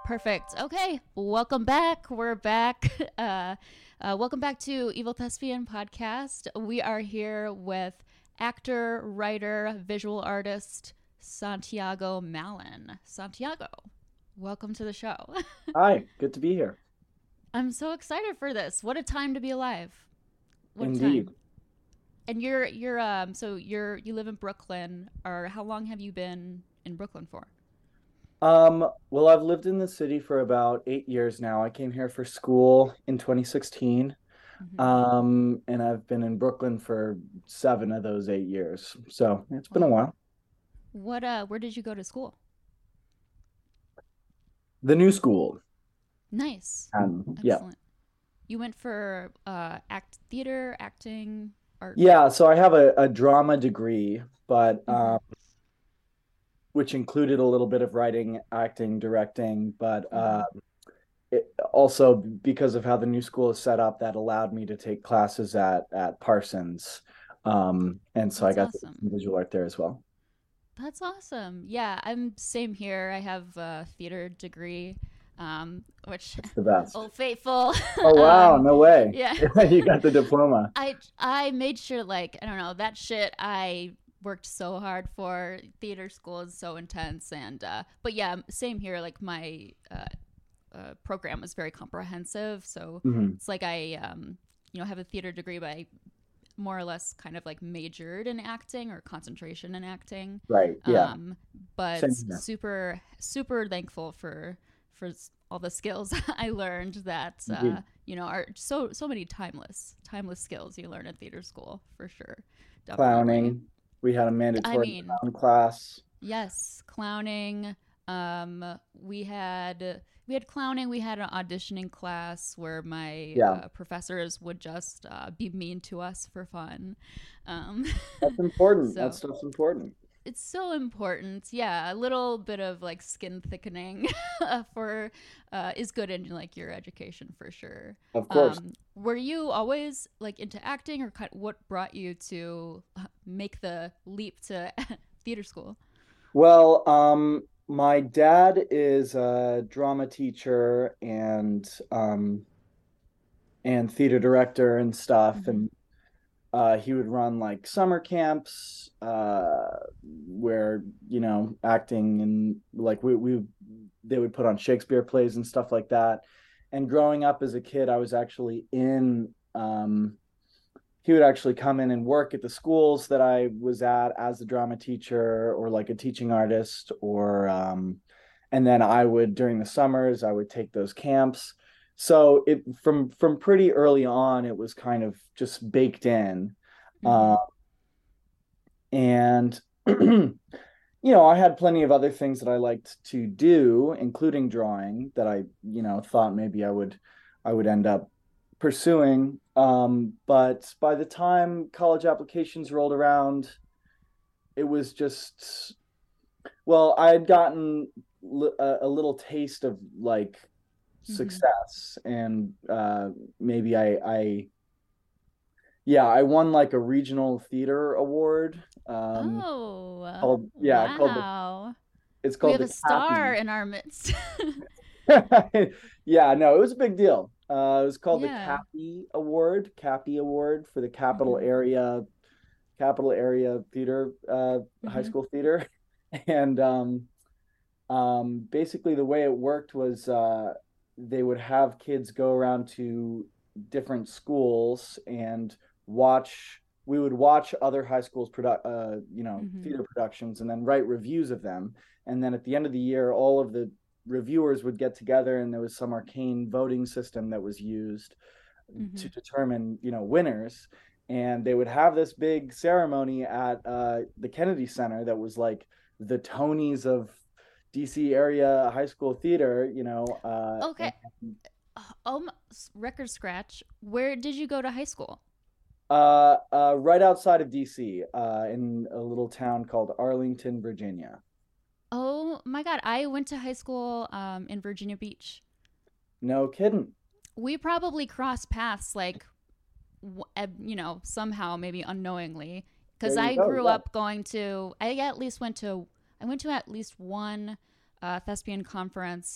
Perfect. Okay. Welcome back. We're back. Welcome back to Evil Thespian Podcast. We are here with actor, writer, visual artist, Santiago Malin. Santiago, welcome to the show. Hi, good to be here. I'm so excited for this. What a time to be alive. What a Indeed. time. And you live in Brooklyn, or how long have you been in Brooklyn for? Well, I've lived in the city for about 8 years now. I came here for school in 2016. Mm-hmm. And I've been in Brooklyn for 7 of those 8 years. So it's been a Wow. while. Where did you go to school? The new school. Nice. Yeah. Excellent. You went for theater, acting, art. Yeah, so I have a drama degree, but Mm-hmm. which included a little bit of writing, acting, directing, but Mm-hmm. also because of how the new school is set up, that allowed me to take classes at Parsons. And so I That's got to do awesome. some visual art there as well. That's awesome. Yeah, I'm same here. I have a theater degree, which It's the best. Old Faithful. Oh wow, no way. Yeah. You got the diploma. I made sure, like, I don't know, that shit I worked so hard for. Theater school is so intense, and but yeah, same here. Like my program was very comprehensive, so Hmm. it's like I have a theater degree, but I more or less kind of like majored in acting or concentration in acting. Right. Yeah. Um, but Same here. super thankful for all the skills I learned that Indeed. are so many timeless skills you learn at theater school for sure. Definitely. Clowning. We had a I mandatory mean, clown class. yes, clowning. We had clowning. We had an auditioning class where my Yeah. professors would just be mean to us for fun. Um, That's important. That so stuff's important. it's so important. Yeah, a little bit of like skin thickening for is good in like your education for sure. Of course. Were you always like into acting, or what brought you to make the leap to theater school? Well, my dad is a drama teacher and theater director and stuff, Mm-hmm. and he would run like summer camps where acting and like we they would put on Shakespeare plays and stuff like that. And growing up as a kid, I was actually in he would actually come in and work at the schools that I was at as a drama teacher or like a teaching artist or and then I would during the summers I would take those camps. So it from pretty early on it was kind of just baked in. Mm-hmm. Uh, and I had plenty of other things that I liked to do, including drawing that I thought maybe I would end up pursuing. But by the time college applications rolled around, it was just, well, I had gotten a little taste of like Mm-hmm. success, and maybe I won like a regional theater award. Oh, Called yeah, called the wow. it's We called have the a star Cappy. in our midst. Yeah, no, it was a big deal. It was called the Yeah. Cappy Award for the Mm-hmm. Capital Area Theater, high Mm-hmm. school theater. And basically the way it worked was they would have kids go around to different schools and we would watch other high schools Mm-hmm. theater productions and then write reviews of them. And then at the end of the year, all of the reviewers would get together and there was some arcane voting system that was used Mm-hmm. to determine, winners. And they would have this big ceremony at the Kennedy Center that was like the Tonys of DC area high school theater, Okay. Um, Record scratch. Where did you go to high school? right outside of DC, in a little town called Arlington, Virginia. Oh my God, I went to high school in Virginia Beach. No kidding. We probably crossed paths like somehow maybe unknowingly because There you I go. grew Yeah. up going to I went to at least one thespian conference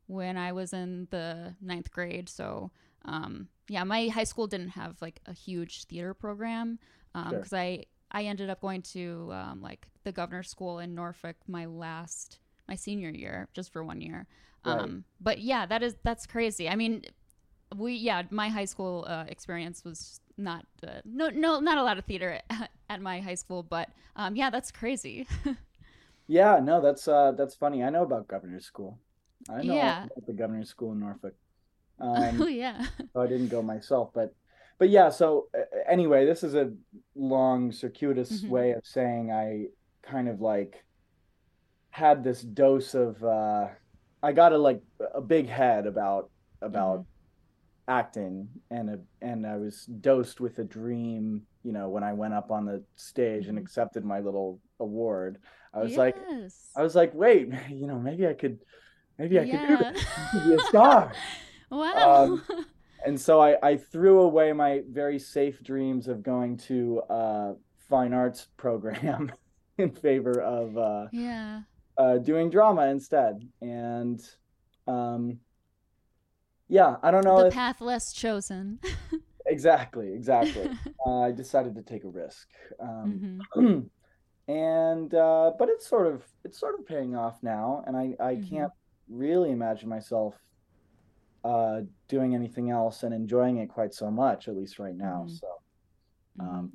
when I was in the ninth grade. So, yeah, my high school didn't have like a huge theater program Sure. because I ended up going to like the governor's school in Norfolk my senior year, just for 1 year. Right. But yeah, that's crazy. I mean, my high school experience was not not a lot of theater at my high school, but yeah, that's crazy. Yeah, no, that's funny. I know about Governor's School. I know all Yeah. about the Governor's School in Norfolk. Oh yeah. So I didn't go myself, but yeah, so anyway, this is a long circuitous Hmm. way of saying I kind of like had this dose of I got a big head about Hmm. acting and I was dosed with a dream, when I went up on the stage and Hmm. accepted my little award. I was like Yes. I was like, wait, maybe I could do Yeah. this. I could be a star. Wow. Um, and so I threw away my very safe dreams of going to a fine arts program in favor of Yeah. doing drama instead. And um, yeah, I don't know The if path less chosen. exactly. I decided to take a risk. Hmm. And but it's sort of paying off now, and I Hmm. can't really imagine myself doing anything else and enjoying it quite so much, at least right now. Hmm. So, Hmm.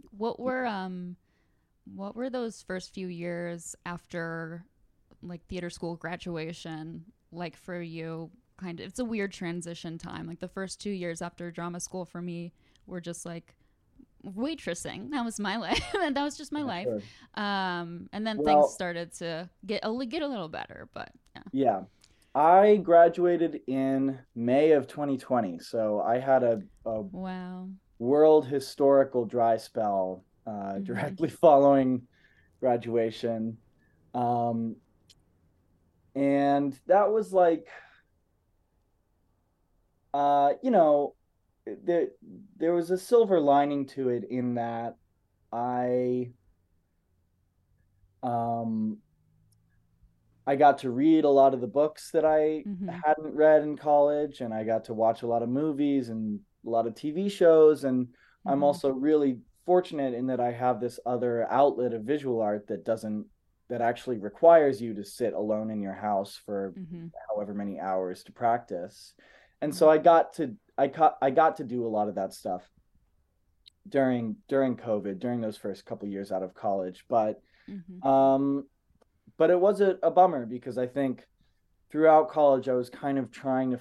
What were those first few years after like theater school graduation like for you? Kind of, it's a weird transition time. Like the first 2 years after drama school for me were just like waitressing. That was my life, and that was just my yeah, life. sure. And then things Well, started to get a little better. But yeah. yeah, I graduated in May of 2020, so I had a Wow. world historical dry spell Mm-hmm. directly following graduation. Um, and that was like, uh, you know, there there was a silver lining to it in that I um I got to read a lot of the books that I Mm-hmm. hadn't read in college, and I got to watch a lot of movies and a lot of TV shows. And I'm Mm-hmm. also really fortunate in that I have this other outlet of visual art that actually requires you to sit alone in your house for Mm-hmm. however many hours to practice. And so Mm-hmm. I got to do a lot of that stuff during COVID, during those first couple years out of college. Mm-hmm. Um, but it was a bummer because I think throughout college I was kind of trying to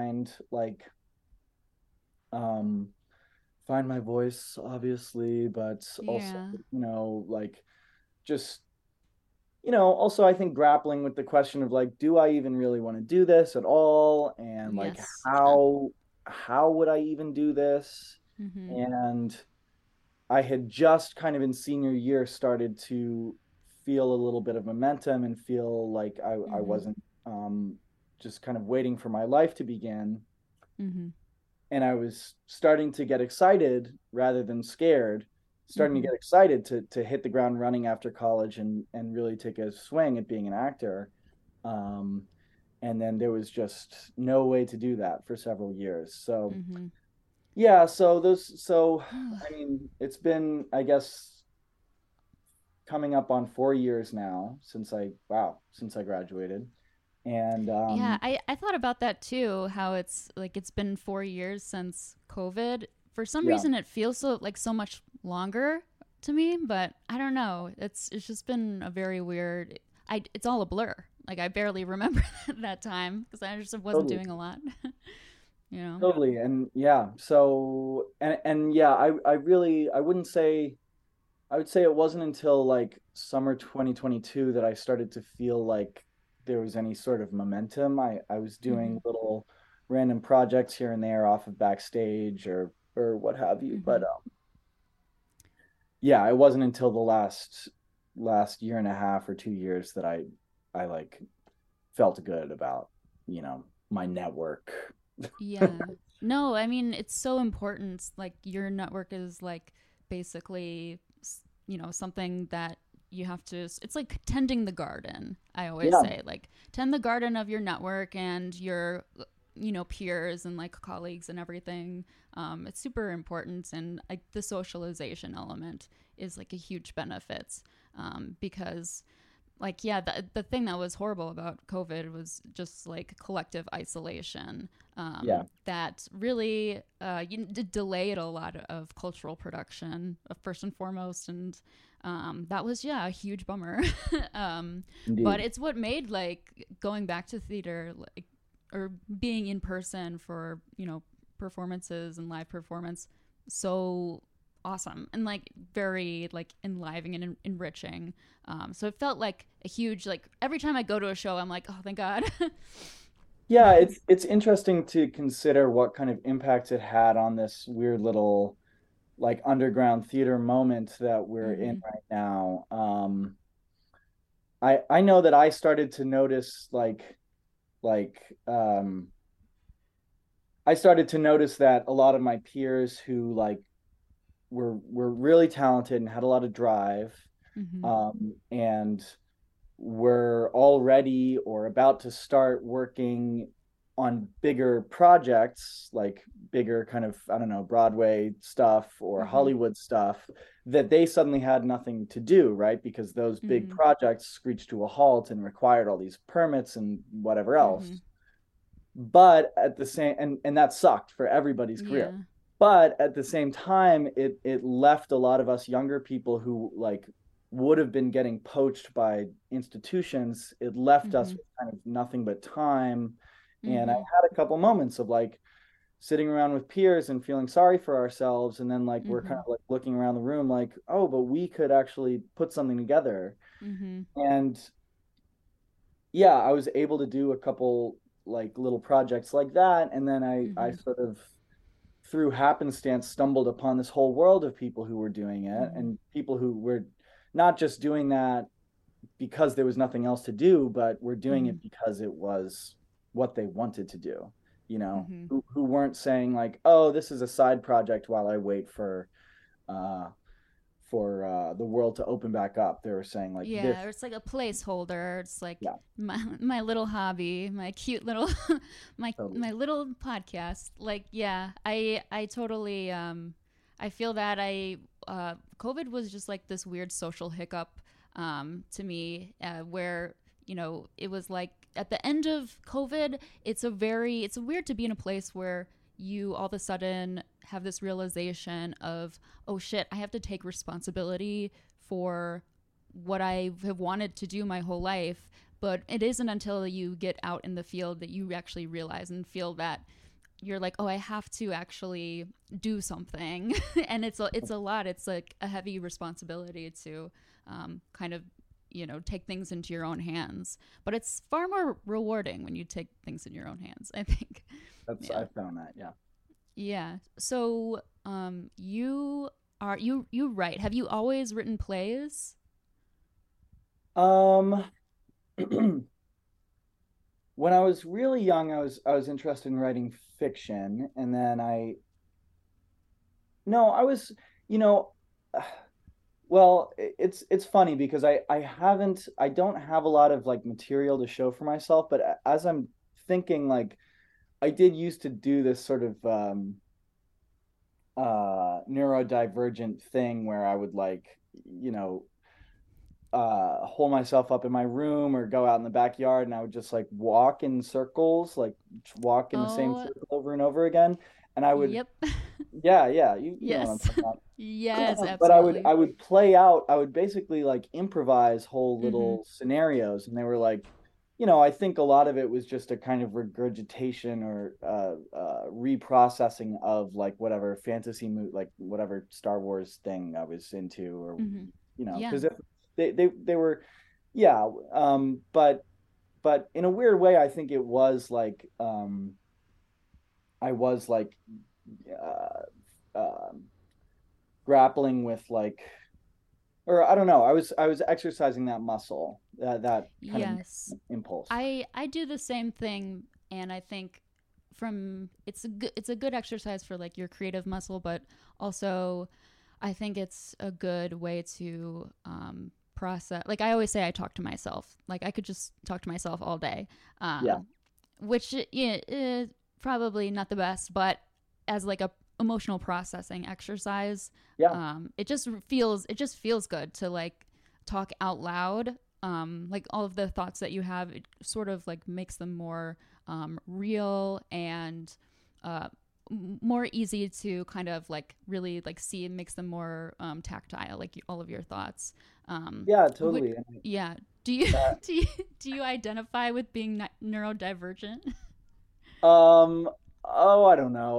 um find my voice, obviously, but also, Yeah. like just also I think grappling with the question of like, do I even really want to do this at all? And like Yes. Yeah. how would I even do this? Mm-hmm. And I had just kind of in senior year started to feel a little bit of momentum and feel like I Mm-hmm. wasn't just kind of waiting for my life to begin. Mm-hmm. And I was starting to get excited rather than scared, starting to Mm-hmm. get excited to hit the ground running after college and really take a swing at being an actor. Um, and then there was just no way to do that for several years. So Mm-hmm. yeah, so I mean, it's been, I guess, coming up on 4 years now since I graduated. And Yeah, I thought about that too, how it's like it's been 4 years since COVID. For some yeah, reason it feels so much longer to me, but I don't know. It's just been a very weird it's all a blur. Like I barely remember that time because I just wasn't totally. doing a lot, you know. Totally. And yeah, so and yeah, I wouldn't say, I would say it wasn't until like summer 2022 that I started to feel like there was any sort of momentum. I was doing Mhm. little random projects here and there off of Backstage or what have you. But Mhm. yeah, it wasn't until the last year and a half or 2 years that I like felt good about, my network. Yeah. No, I mean, it's so important. Like your network is like basically, something that you have to, it's like tending the garden. I always Yeah, say, like, tend the garden of your network and your, peers and like colleagues and everything. It's super important. And like the socialization element is like a huge benefit, because like, yeah, the thing that was horrible about COVID was just like collective isolation, yeah. that really delayed a lot of cultural production, first and foremost. And that was, yeah, a huge bummer. But Indeed. it's what made like going back to theater, like, or being in person for, performances and live performance, so awesome and like very like enlivening and enriching. So it felt like a huge, like, every time I go to a show, I'm like, oh, thank God. Yeah, it's interesting to consider what kind of impact it had on this weird little like underground theater moment that we're in Mm-hmm. right now. I know that I started to notice like I started to notice that a lot of my peers who like were really talented and had a lot of drive, Mm-hmm. and were already or about to start working on bigger projects, like bigger kind of, I don't know, Broadway stuff or Mm-hmm. Hollywood stuff, that they suddenly had nothing to do, right? Because those big Mm-hmm. projects screeched to a halt and required all these permits and whatever Mm-hmm. else. But at the same, and that sucked for everybody's career. Yeah. But at the same time, it left a lot of us younger people who like would have been getting poached by institutions. It left us Mm-hmm. with kind of nothing but time. And I Mm-hmm. had a couple moments of like sitting around with peers and feeling sorry for ourselves, and then like we're kind Mm-hmm. of like looking around the room like, oh, but we could actually put something together. Mm-hmm. And yeah, I was able to do a couple like little projects like that, and then I Mm-hmm. sort of through happenstance stumbled upon this whole world of people who were doing it, Mm-hmm. and people who were not just doing that because there was nothing else to do, but were doing Mm-hmm. it because it was what they wanted to do, Mm-hmm. who weren't saying like, oh, this is a side project while I wait uh the world to open back up. They were saying like this. Yeah, or it's like a placeholder. It's like Yeah, my little hobby, my cute little my totally. little podcast. Like, yeah, I totally I feel that COVID was just like this weird social hiccup, to me, where, it was like at the end of COVID, it's weird to be in a place where you all of a sudden have this realization of, oh shit, I have to take responsibility for what I have wanted to do my whole life. But it isn't until you get out in the field that you actually realize and feel that you're like, oh, I have to actually do something. And it's a lot. It's like a heavy responsibility to, kind of, take things into your own hands. But it's far more rewarding when you take things in your own hands, I think. That's Yeah. I found that. Yeah. Yeah. So, you write. Have you always written plays? Um, when I was really young, I was interested in writing fiction, and then I no, I was, you know, well, it's funny because I don't have a lot of like material to show for myself, but as I'm thinking, like I did used to do this sort of neurodivergent thing where I would like, you know, hole myself up in my room or go out in the backyard, and I would just like walk in circles, like walk in the same Oh, circle over and over again. And I would, yep. yeah, yeah, you know what I'm Yes. talking about. Yes, But absolutely. I would play out, I would basically like improvise whole Mm-hmm. little scenarios, and they were like, I think a lot of it was just a kind of regurgitation or reprocessing of like whatever fantasy movie, like whatever Star Wars thing I was into, or Mm-hmm. Yeah. because if they were, yeah, but in a weird way, I think it was like I was like uh, um grappling with like, or I don't know, I was exercising that muscle, that kind of Yes. impulse. I do the same thing, and I think it's a good exercise for like your creative muscle, but also I think it's a good way to process. Like I always say, I talk to myself. Like I could just talk to myself all day, Yeah. which is probably not the best, but as like a emotional processing exercise, Yeah. it just feels good to like talk out loud. Like all of the thoughts that you have, it sort of like makes them more real and uh, more easy to kind of like really like see. It makes them more tactile, like all of your thoughts. Um, Yeah, would totally. And yeah. Do you that, do you do you identify with being neurodivergent? oh, I don't know.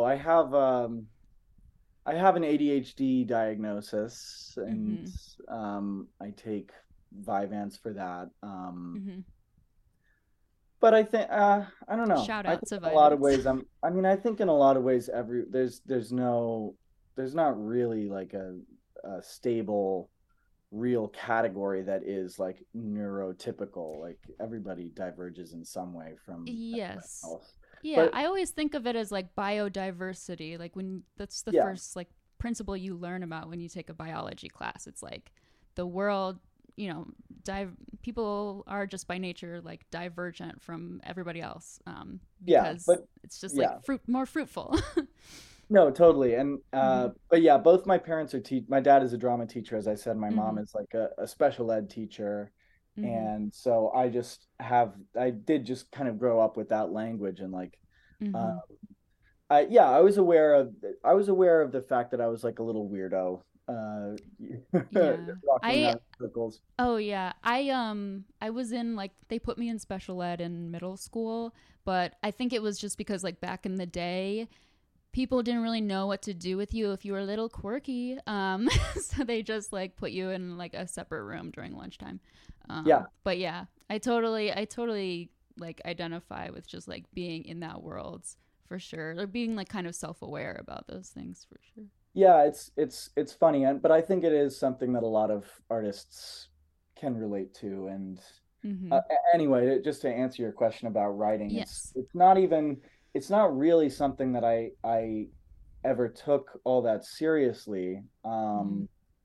I have an ADHD diagnosis, and Mm-hmm. I take Vyvanse for that. Mm-hmm. But I think I don't know. Shout I out think to in a lot of Vyvanse. ways I mean, I think in a lot of ways there's not really like a stable real category that is like neurotypical. Like everybody diverges in some way from everybody Yes. else. Yeah, But I always think of it as like biodiversity. Like when that's the yeah, first like principle you learn about when you take a biology class. It's like the world, you know, people are just by nature like divergent from everybody else, yeah, because but it's just like yeah. more fruitful. No, totally. And Mm-hmm. but yeah, both my parents are my dad is a drama teacher, as I said. My mom Mm-hmm. is like a special ed teacher. Mm-hmm. And so I did just kind of grow up with that language and like uh Mm-hmm. yeah, I was aware of the fact that I was like a little weirdo Yeah. walking I around in circles. Oh yeah. I was in like they put me in special ed in middle school, but I think it was just because like back in the day, people didn't really know what to do with you if you were a little quirky. So they just like put you in like a separate room during lunchtime. Yeah. But yeah, I totally like identify with just like being in that world for sure, or being like kind of self-aware about those things for sure. Yeah, it's funny, and but I think it is something that a lot of artists can relate to. And Mm-hmm. anyway, just to answer your question about writing, Yes. it's not really something that I ever took all that seriously. Mm-hmm.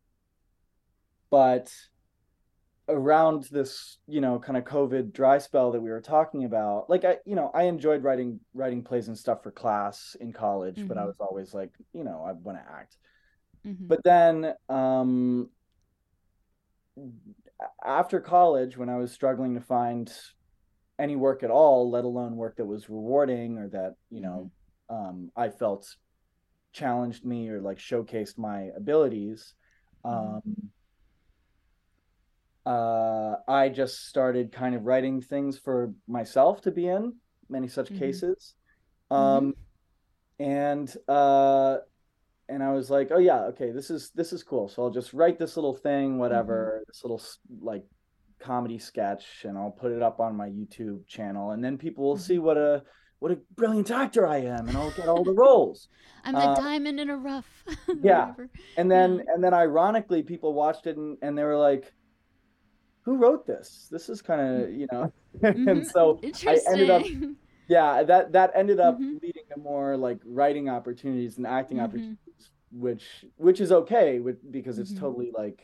But around this, kind of COVID dry spell that we were talking about, like I enjoyed writing plays and stuff for class in college, but I Mm-hmm. was always like, I want to act. Mm-hmm. But then after college, when I was struggling to find any work at all, let alone work that was rewarding or that, Mm-hmm. I felt challenged me or like showcased my abilities, Mm-hmm. um, I just started kind of writing things for myself to be in many such Mm-hmm. cases. Mm-hmm. Um, and uh, and I was like, oh yeah, okay, this is cool. So I'll just write this little thing, Mm-hmm. whatever, this little like comedy sketch, and I'll put it up on my YouTube channel, and then people will see Mm-hmm. what a brilliant actor I am, and I'll get all the roles. I'm the Uh, diamond in a rough or yeah, whatever. and Yeah. then ironically, people watched it and they were like, who wrote this? This is kind of, Mm-hmm. and so I ended up, Interesting. yeah, that ended up Mm-hmm. leading to more like writing opportunities and acting Mm-hmm. opportunities, which is okay because it's Mm-hmm. totally like,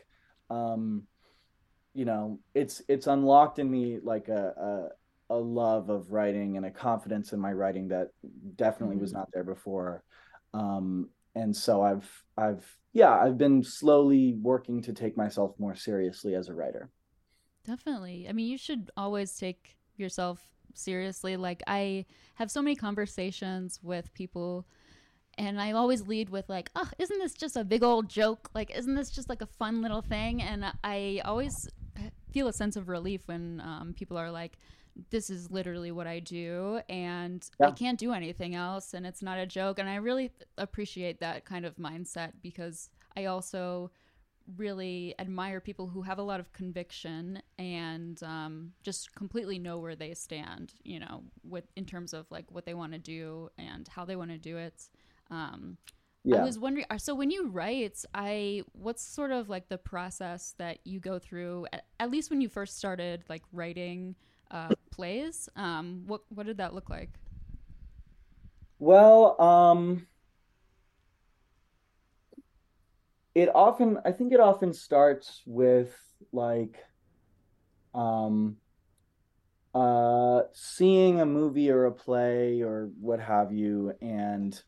it's unlocked in me like a love of writing and a confidence in my writing that definitely Mm-hmm. was not there before. And so I've been slowly working to take myself more seriously as a writer. Definitely. I mean, you should always take yourself seriously. Like, I have so many conversations with people, and I always lead with, like, oh, isn't this just a big old joke? Like, isn't this just like a fun little thing? And I always feel a sense of relief when people are like, this is literally what I do, and I Yeah. can't do anything else, and it's not a joke. And I really appreciate that kind of mindset because I also really admire people who have a lot of conviction and just completely know where they stand, you know, with in terms of like what they want to do and how they want to do it. Um, I Yeah. was wondering, so when you write, what's sort of like the process that you go through, at least when you first started like writing plays? What did that look like? Well, I think it often starts with like um seeing a movie or a play or what have you, and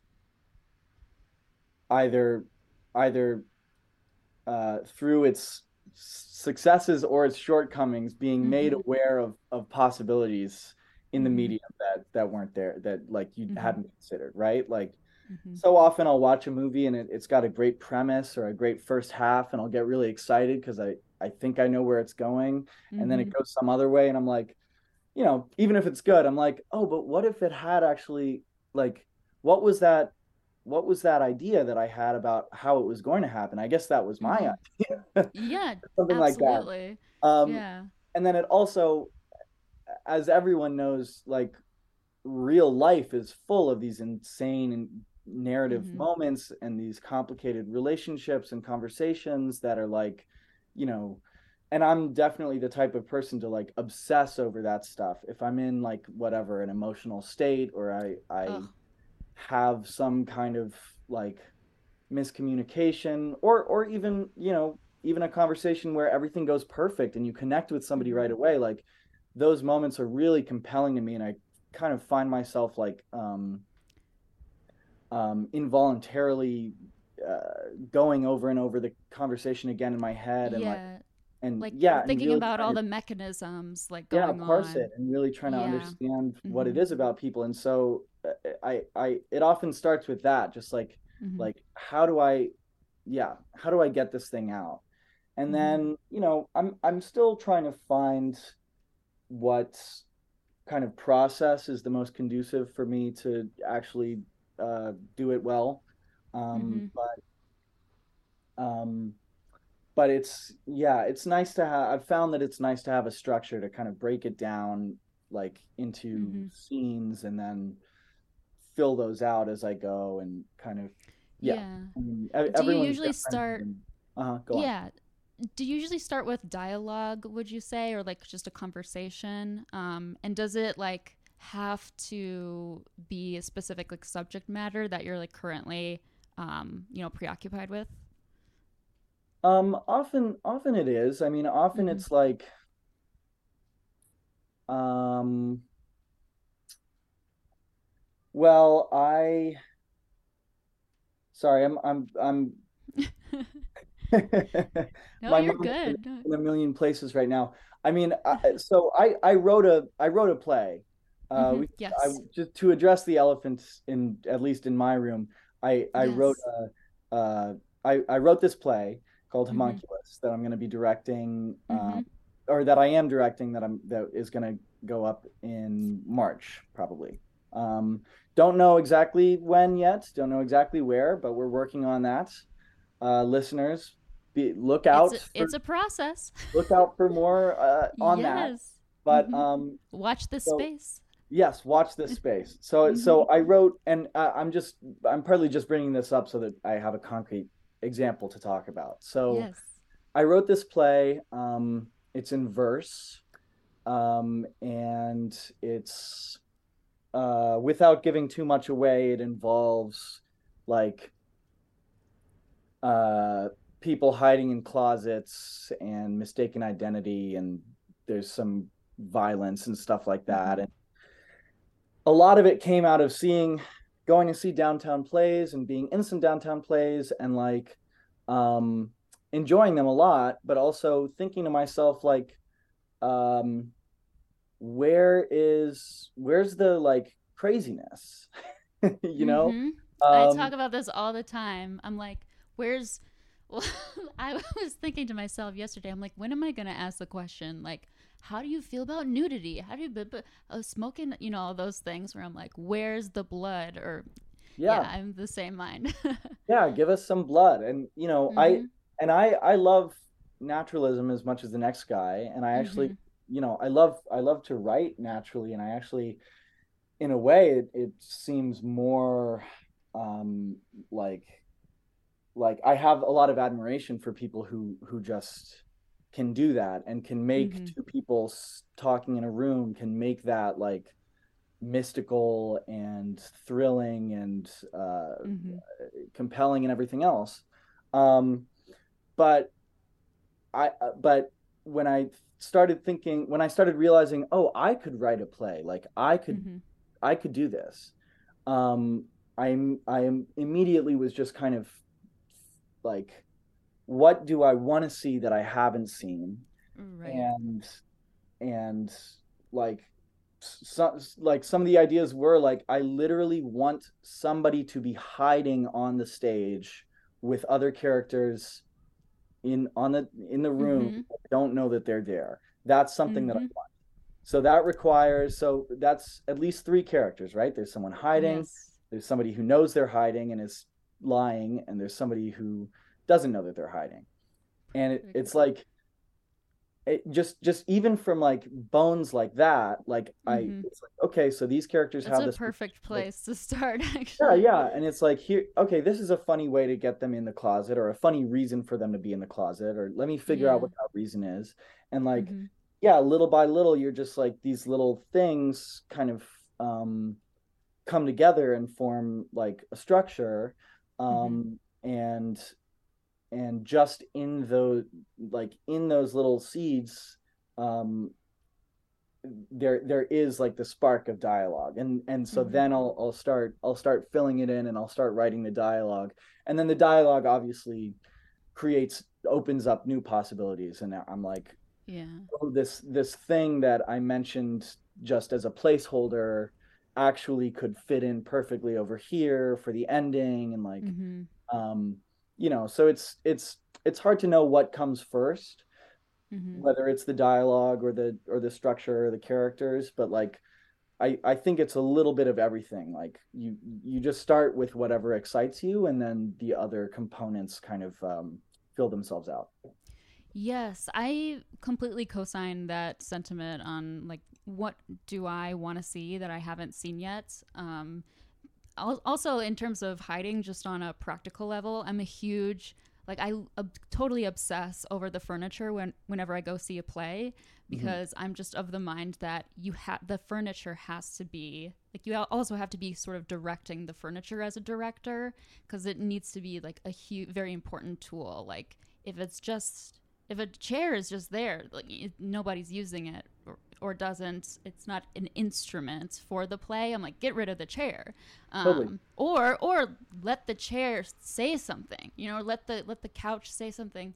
either either through its successes or its shortcomings, being made Mm-hmm. aware of possibilities in the Mm-hmm. medium that weren't there, that like you Mm-hmm. hadn't considered, right? Like Mm-hmm. so often I'll watch a movie and it's got a great premise or a great first half, and I'll get really excited because I think I know where it's going, and then Mm-hmm. it goes some other way, and I'm like, even if it's good, I'm like, oh, but what if it had actually, like, what was that? What was that idea that I had about how it was going to happen? I guess that was my Mm-hmm. idea, Yeah, something like that. absolutely. Um, Yeah. and then it also, as everyone knows, like real life is full of these insane and narrative Mm-hmm. moments and these complicated relationships and conversations that are like, you know, and I'm definitely the type of person to like obsess over that stuff. If I'm in like whatever an emotional state, or I Oh. have some kind of like miscommunication, or even, even a conversation where everything goes perfect and you connect with somebody Mm-hmm. right away, like those moments are really compelling to me, and I kind of find myself like involuntarily going over and over the conversation again in my head, and like, Yeah. and Like yeah, and thinking really about trying all to, the mechanisms like yeah, going parse on. it and really trying to Yeah. understand what Mm-hmm. it is about people. And so it often starts with that, just Mm-hmm. like how do I, yeah, how do I get this thing out? And Mm-hmm. then, I'm still trying to find what kind of process is the most conducive for me to actually do it well. Um, Mm-hmm. but um, but it's, yeah, it's nice to have. I've found that it's nice to have a structure to kind of break it down like into Mm-hmm. scenes, and then fill those out as I go, and kind of, yeah. Yeah. I mean, Do you everyone's usually different. start And, go on. yeah. Do you usually start with dialogue, would you say, or like just a conversation? And does it like have to be a specific like subject matter that you're like currently preoccupied with? Often it is. I mean, often Mm-hmm. it's like, um, well, sorry, I'm No, my you're mind is good. in a million places right now. I mean, so I wrote a play. Mm-hmm. We I Yes. just to address the elephant in, at least in my room. I wrote Yes. I wrote this play called Mm-hmm. Homunculus that I'm going to be directing, Mm-hmm. or that I am directing, that is going to go up in March probably. Don't know exactly when yet. Don't know exactly where, but we're working on that. Listeners, look It's out a, for it's a process. more on that. Yes. But Mm-hmm. Watch this so space. yes, watch this space. So Mm-hmm. so I wrote, and I'm partly just bringing this up so that I have a concrete example to talk about. So Yes. I wrote this play. It's in verse, and it's without giving too much away, it involves like uh, people hiding in closets and mistaken identity, and there's some violence and stuff like that. Mm-hmm. And a lot of it came out of going to see downtown plays and being in some downtown plays, and like um, enjoying them a lot, but also thinking to myself like, um, where's the like craziness, you know? Mm-hmm. I talk Um, about this all the time. I'm like, where's well, I was thinking to myself yesterday, I'm like, when am I going to ask the question, like, how do you feel about nudity? How do smoking, all those things where I'm like, where's the blood? Or, yeah, yeah, I'm the same mind. yeah, give us some blood. And Mm-hmm. I love naturalism as much as the next guy, and I actually, Mm-hmm. I love to write naturally, and I actually, in a way, it seems more um like I have a lot of admiration for people who just can do that, and can make Mm-hmm. two people talking in a room, can make that like mystical and thrilling and Mm-hmm. compelling and everything else. Um, but but when I started thinking, when I started realizing, oh, I could write a play, like Mm-hmm. I could do this. Um, I immediately was just kind of like, what do I want to see that I haven't seen? Right. And and like some of the ideas were like, I literally want somebody to be hiding on the stage with other characters in the room Mm-hmm. that don't know that they're there. That's something that I Mm-hmm. want. So that requires, so that's at least three characters, right? There's someone hiding, Yes. there's somebody who knows they're hiding and is lying, and there's somebody who doesn't know that they're hiding. And Perfect. it's like, it just even from like bones like that, like I Mm-hmm. it's like, okay, so these characters That's have a this, perfect like, place to start, yeah, actually. yeah. And it's like, here, okay, this is a funny way to get them in the closet, or a funny reason for them to be in the closet, or let me figure out Yeah. what that reason is. And like, Mm-hmm. yeah, little by little, you're just like, these little things kind of um come together and form like a structure. Mm-hmm. And just in those little seeds, um there is like the spark of dialogue, and so Mm-hmm. then I'll start filling it in, and I'll start writing the dialogue, and then the dialogue obviously opens up new possibilities, and I'm like, Yeah. oh, this thing that I mentioned just as a placeholder actually could fit in perfectly over here for the ending, and like, Mm-hmm. um so it's hard to know what comes first, Mm-hmm. whether it's the dialogue or the structure or the characters, but like, I think it's a little bit of everything. Like, you just start with whatever excites you, and then the other components kind of fill themselves out. Yes, I completely co-sign that sentiment on like what do I want to see that I haven't seen yet. Also, in terms of hiding, just on a practical level, I'm a huge like totally obsess over the furniture whenever I go see a play Hmm. because I'm just of the mind that the furniture has to be like you also have to be sort of directing the furniture as a director because it needs to be like a huge very important tool. Like if it's just if a chair is just there, like nobody's using it or doesn't, it's not an instrument for the play. I'm like, get rid of the chair, Totally. or let the chair say something. You know, let the couch say something.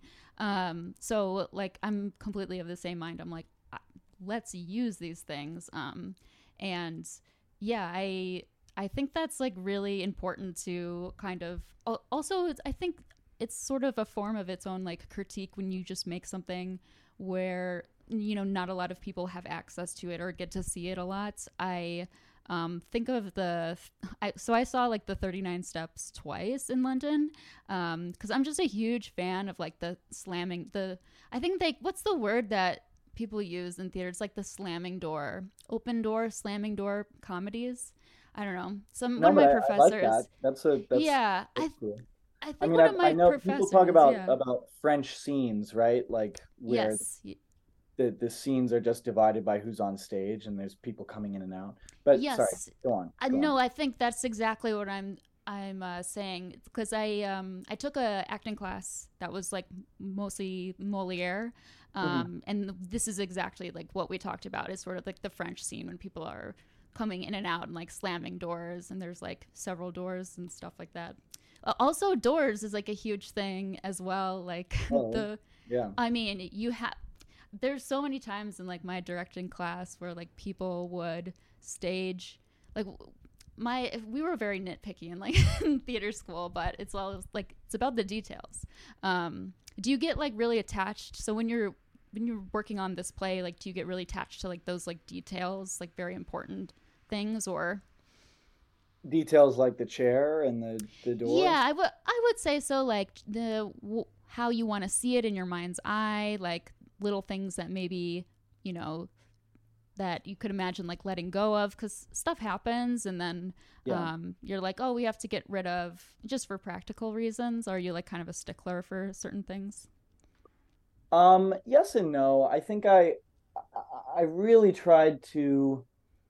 So like, I'm completely of the same mind. I'm like, let's use these things. And yeah, I think that's like really important to kind of also I think it's sort of a form of its own like critique when you just make something where not a lot of people have access to it or get to see it a lot. I think of so I saw like the 39 Steps twice in London because I'm just a huge fan of like the slamming the I think they what's the word that people use in theater? It's like the slamming door, open door, slamming door comedies. I don't know. One No, of but my I like that. professors. That's Yeah, cool. I I think mean, one of I my know people talk professors. Yeah. about French scenes, right? Like, where Yes. the scenes are just divided by who's on stage, and there's people coming in and out. But sorry, Yes. go on. No, I think that's exactly what I'm saying because I took a acting class that was like mostly Moliere, Hmm. and this is exactly like what we talked about is sort of like the French scene when people are coming in and out and like slamming doors and there's like several doors and stuff like that. Also, doors is like a huge thing as well. Like Oh, the yeah. I mean, you have there's so many times in like my directing class where like people would stage like my we were very nitpicky in like in theater school, but it's all like it's about the details. Do you get like really attached? So when you're working on this play, like do you get really attached to like those like details, like very important things, or Details like the chair and the yeah, doors. I would say so. Like how you want to see it in your mind's eye, like little things that maybe you know that you could imagine like letting go of because stuff happens and then Yeah. you're like, oh, we have to get rid of just for practical reasons. Are you like kind of a stickler for certain things? Yes and no. I think I really tried to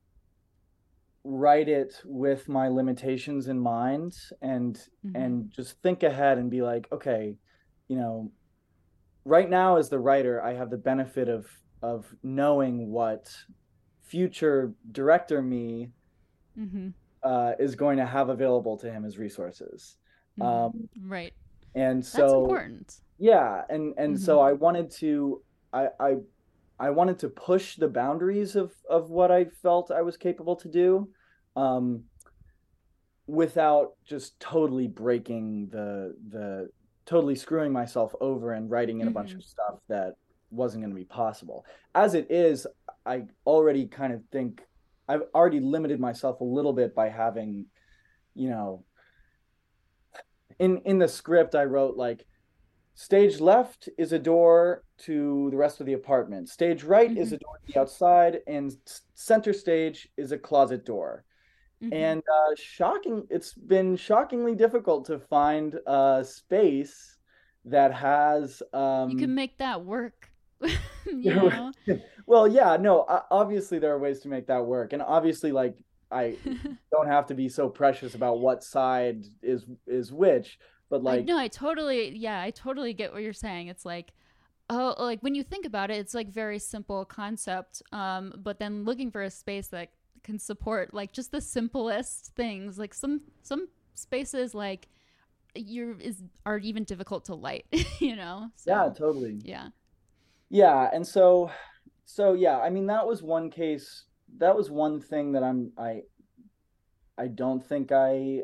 write it with my limitations in mind, and Mm-hmm. just think ahead and be like, okay, you know, right now as the writer, I have the benefit of knowing what future director me Mm-hmm. is going to have available to him as resources. Um, Mm-hmm. Right. and That's so important. yeah, and Mm-hmm. so I I I wanted to push the boundaries of what I felt I was capable to do, um, without just totally breaking the totally screwing myself over and writing in a bunch Mm-hmm. of stuff that wasn't going to be possible. As it is, I already kind of think I've already limited myself a little bit by having, you know, in the script I wrote like stage left is a door to the rest of the apartment. Stage right Mm-hmm. is a door to the outside, and center stage is a closet door. Mm-hmm. And it's been shockingly difficult to find a space that has You can make that work. you you're know. right. Well, yeah, no, obviously there are ways to make that work. And obviously like I don't have to be so precious about what side is which, but I like know. I totally. Yeah. I totally get what you're saying. It's like, oh, like when you think about it, it's like very simple concept. But then looking for a space that can support like just the simplest things, like some spaces like you're is are even difficult to light. you know. yeah, So totally. yeah. Yeah, and so yeah, I mean that was one case, that was one thing that I don't think I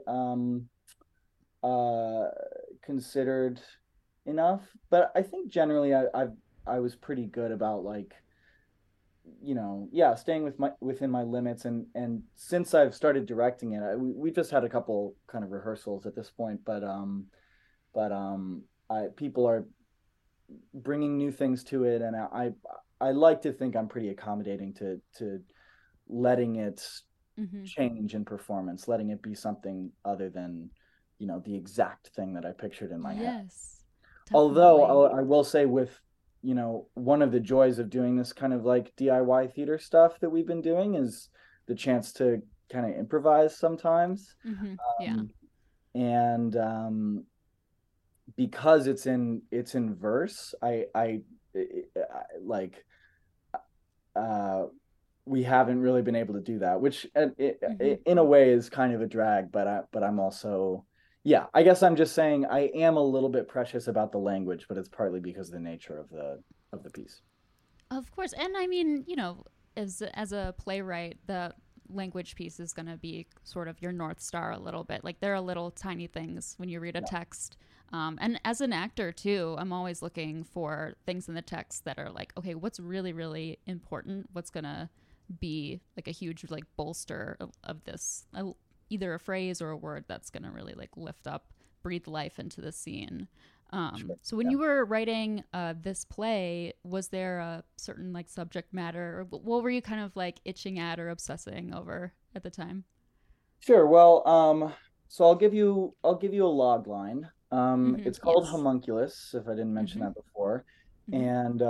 uh considered enough, but I think generally I was pretty good about like, yeah, staying within my limits, and since I've started directing it, we just had a couple kind of rehearsals at this point, but I people are bringing new things to it, and I like to think I'm pretty accommodating to letting it Mm-hmm. change in performance, letting it be something other than, the exact thing that I pictured in my head. Yes, Although definitely. I will say with, one of the joys of doing this kind of like DIY theater stuff that we've been doing is the chance to kind of improvise sometimes. Mm-hmm. Yeah. Um, and because it's in verse, I like uh we haven't really been able to do that, which Mm-hmm. in a way is kind of a drag. But I'm also, yeah, I guess I'm just saying I am a little bit precious about the language, but it's partly because of the nature of the piece. Of course, and I mean, as a playwright, the language piece is going to be sort of your north star a little bit. Like there are little tiny things when you read a Yeah, text. And as an actor too, I'm always looking for things in the text that are like, okay, what's really really important? What's going to be like a huge like bolster of this, either a phrase or a word that's going to really like lift up, breathe life into the scene. sure. So when Yeah. you were writing this play, was there a certain like subject matter, or what were you kind of like itching at or obsessing over at the time? Sure. Well, so I'll give you a log line. Mm-hmm. It's called Yes. Homunculus, if I didn't mention Mm-hmm. that before. Mm-hmm. And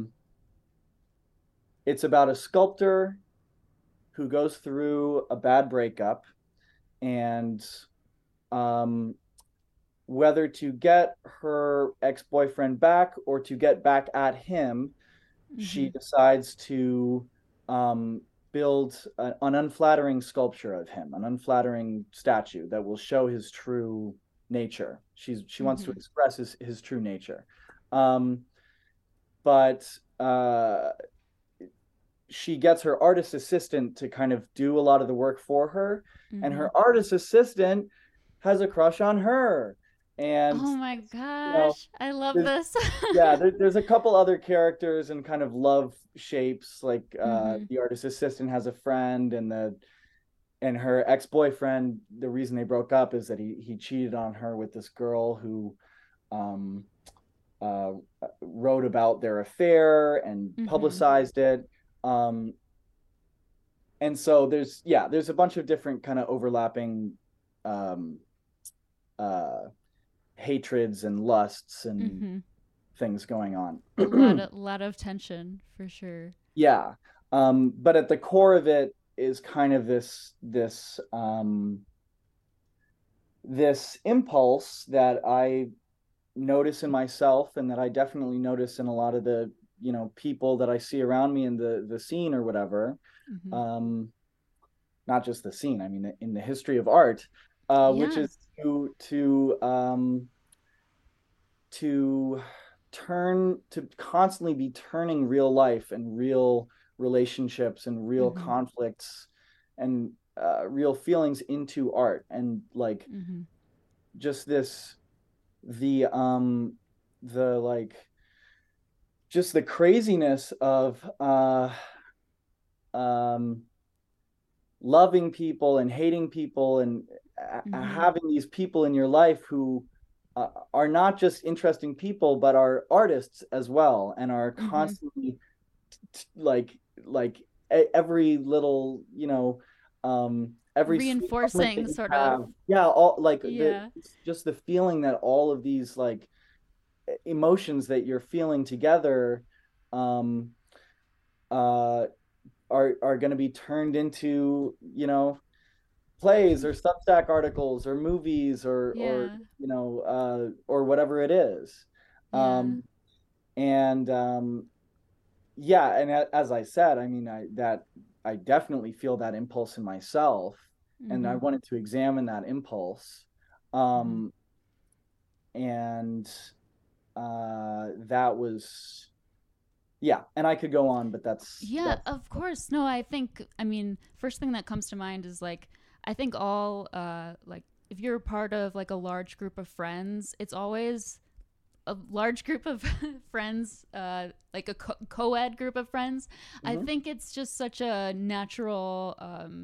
it's about a sculptor who goes through a bad breakup, and um, whether to get her ex-boyfriend back or to get back at him, she Mm-hmm. decides to um, build an unflattering sculpture of him, an unflattering statue that will show his true nature. She wants to Mm-hmm. express his true nature. Um, but she gets her artist assistant to kind of do a lot of the work for her, and Mm-hmm. her artist assistant has a crush on her. And Oh my you know, gosh, I love there's this. yeah, there's a couple other characters and kind of love shapes. Like mm-hmm. the artist assistant has a friend, and her ex-boyfriend, the reason they broke up is that he cheated on her with this girl who um uh wrote about their affair and Mm-hmm. publicized it. Um and so there's a bunch of different kind of overlapping um uh hatreds and lusts and Mm-hmm. things going on. A lot of tension for sure. Yeah. But at the core of it is kind of this impulse that I notice in myself, and that I definitely notice in a lot of the, people that I see around me in the scene or whatever. Mm-hmm. Um, Not just the scene, I mean in the history of art, which Yeah. is to to constantly be turning real life and real relationships and real Mm-hmm. conflicts and real feelings into art, and like Mm-hmm. just this the like just the craziness of um loving people and hating people, and Mm-hmm. having these people in your life who are not just interesting people but are artists as well, and are Mm-hmm. constantly like like every little, every sweet moment that Reinforcing, you sort of. have, yeah, all like the Yeah. just the feeling that all of these like emotions that you're feeling together um uh are going to be turned into, plays or Substack articles or movies or Yeah. or whatever it is. Yeah. Um, and Yeah, and as I said, I mean, I definitely feel that impulse in myself, and I Mm-hmm. wanted to examine that impulse. Mm-hmm. Um, and That was, yeah, and I could go on, but Yeah, that's of course. No, I think, I mean, first thing that comes to mind is like, I think all, like, if you're part of like a large group of friends, it's always a large group of friends, like a co-ed group of friends. I Mhm. think it's just such a natural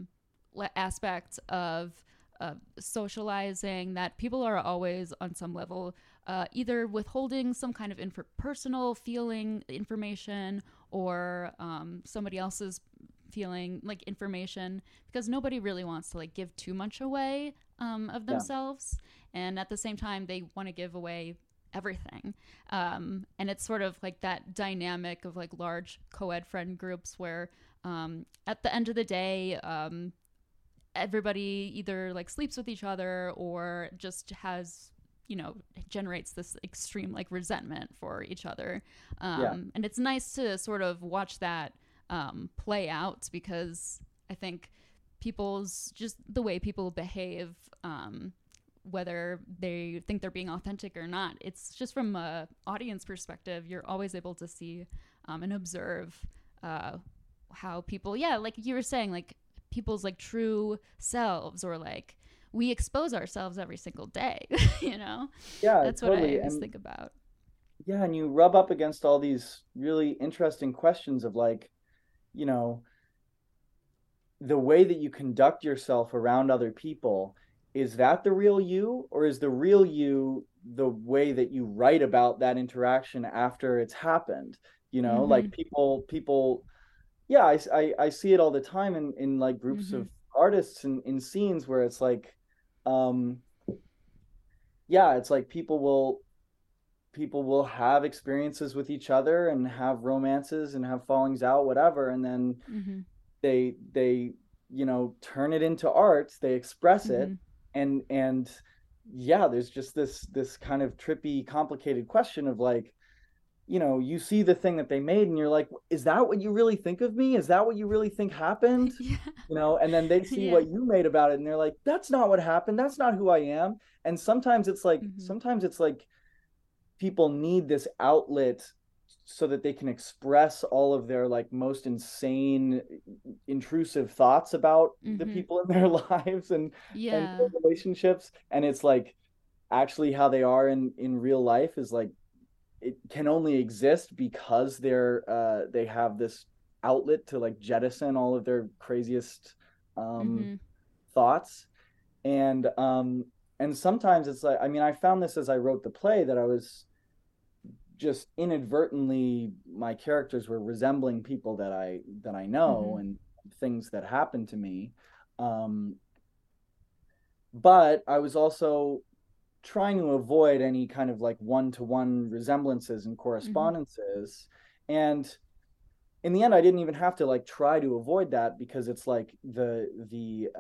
aspect of socializing that people are always on some level either withholding some kind of personal feeling information or somebody else's feeling like information because nobody really wants to like give too much away of Yeah, themselves, and at the same time they want to give away everything. And it's sort of like that dynamic of like large co-ed friend groups where at the end of the day everybody either like sleeps with each other or just has, you know, generates this extreme like resentment for each other. yeah, And it's nice to sort of watch that play out because I think people's just the way people behave, whether they think they're being authentic or not, it's just from a audience perspective you're always able to see and observe uh, how people, yeah, like you were saying, like people's like true selves, or like we expose ourselves every single day. You know, yeah, that's what I totally. always And think about. yeah, and you rub up against all these really interesting questions of like, you know, the way that you conduct yourself around other people, is that the real you, or is the real you the way that you write about that interaction after it's happened? Mm-hmm. Like people, yeah, I see it all the time in like groups Mm-hmm. of artists and in scenes where it's like, um, yeah, it's like people will have experiences with each other and have romances and have fallings out, whatever, and then Mm-hmm. they turn it into art, they express it, Mm-hmm. and yeah, there's just this kind of trippy complicated question of like, you see the thing that they made and you're like, is that what you really think of me? Is that what you really think happened? Yeah. And then they see Yeah. what you made about it and they're like, that's not what happened, that's not who I am. And Mm-hmm. sometimes it's like people need this outlet so that they can express all of their like most insane intrusive thoughts about the Mm-hmm. people in their lives and their Yeah. relationships, and it's like actually how they are in real life is like it can only exist because they have this outlet to like jettison all of their craziest um Mm-hmm. thoughts. And sometimes it's like, I mean, I found this as I wrote the play, that I was just inadvertently, my characters were resembling people that I know, Mm-hmm. and things that happened to me. Um, but I was also trying to avoid any kind of like one-to-one resemblances and Mm-hmm. correspondences. And in the end, I didn't even have to like try to avoid that, because it's like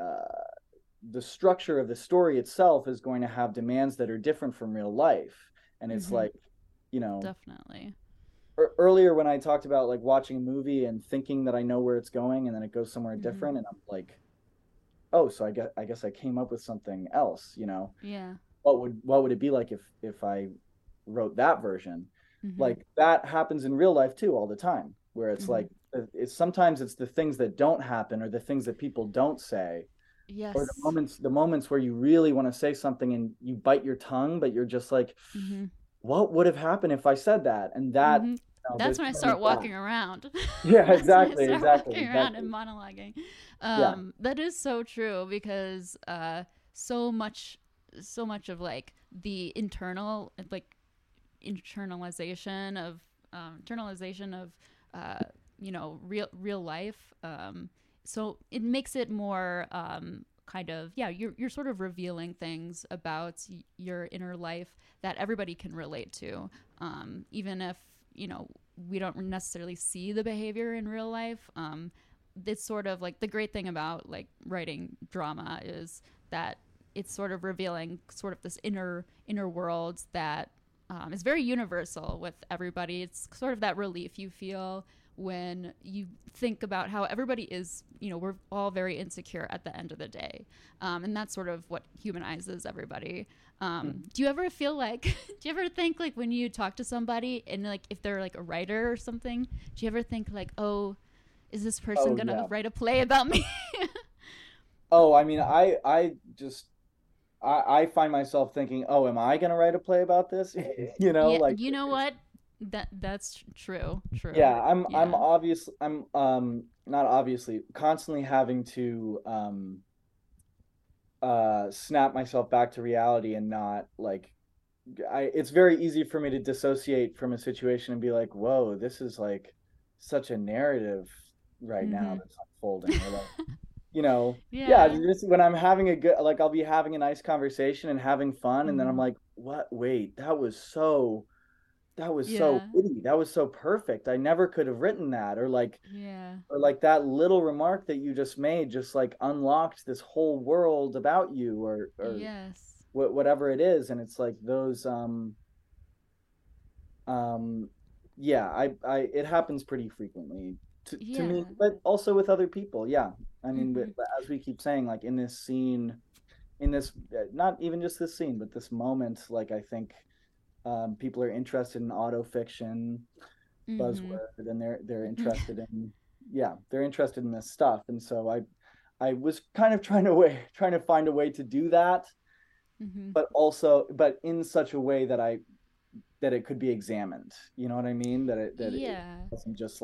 the structure of the story itself is going to have demands that are different from real life. And it's Mm-hmm. like, you know, Definitely. earlier when I talked about like watching a movie and thinking that I know where it's going and then it goes somewhere Mm-hmm. different, and I'm like, oh, so I guess I came up with something else, Yeah. what would it be like if I wrote that version? Mm-hmm. Like that happens in real life too all the time, where it's Mm-hmm. like it's sometimes it's the things that don't happen or the things that people don't say, or Yes. the moments where you really want to say something and you bite your tongue, but you're just like, Mm-hmm. what would have happened if I said that? And that, Mm-hmm. there's That's when I moments start that, walking around. yeah, That's when I exactly, start exactly, walking around exactly. and monologuing. Yeah. That is so true because so much, so much of like the internal, like internalization of uh, real life. So it makes it more kind of yeah. You're sort of revealing things about your inner life that everybody can relate to, even if you know we don't necessarily see the behavior in real life. It's sort of like the great thing about like writing drama is that it's sort of revealing sort of this inner world that is very universal with everybody. It's sort of that relief you feel when you think about how everybody is, we're all very insecure at the end of the day. And that's sort of what humanizes everybody. Mhm. Do you ever feel like, do you ever think like when you talk to somebody and like if they're like a writer or something, do you ever think like, oh, is this person Oh going to yeah. write a play about me? Oh, I mean, I just I find myself thinking, oh, am I gonna write a play about this? Yeah, Like you know it's what? That's true. True. yeah, Yeah. I'm not obviously constantly having to snap myself back to reality and not like it's very easy for me to dissociate from a situation and be like, whoa, this is like such a narrative right now Mhm. that's unfolding. Or like, yeah, Yeah. just when I'm having a good, like I'll be having a nice conversation and having fun, and then I'm Mhm. like, what? Wait, that was so Yeah. witty. That was so perfect. I never could have written that. Yeah. Or like that little remark that you just made just like unlocked this whole world about you, or Yes. whatever it is. And it's like those um yeah, I it happens pretty frequently to me, Yeah. but also with other people. Yeah. I mean, Mhm. as we keep saying, like in this scene, in this not even just this scene but this moment, like I think people are interested in auto fiction Mhm. buzzword, and they're interested in, yeah, they're interested in this stuff. And so I was kind of trying to find a way to do that, Mhm. but also but in such a way that that it could be examined, you know what I mean, that it Yeah. wasn't just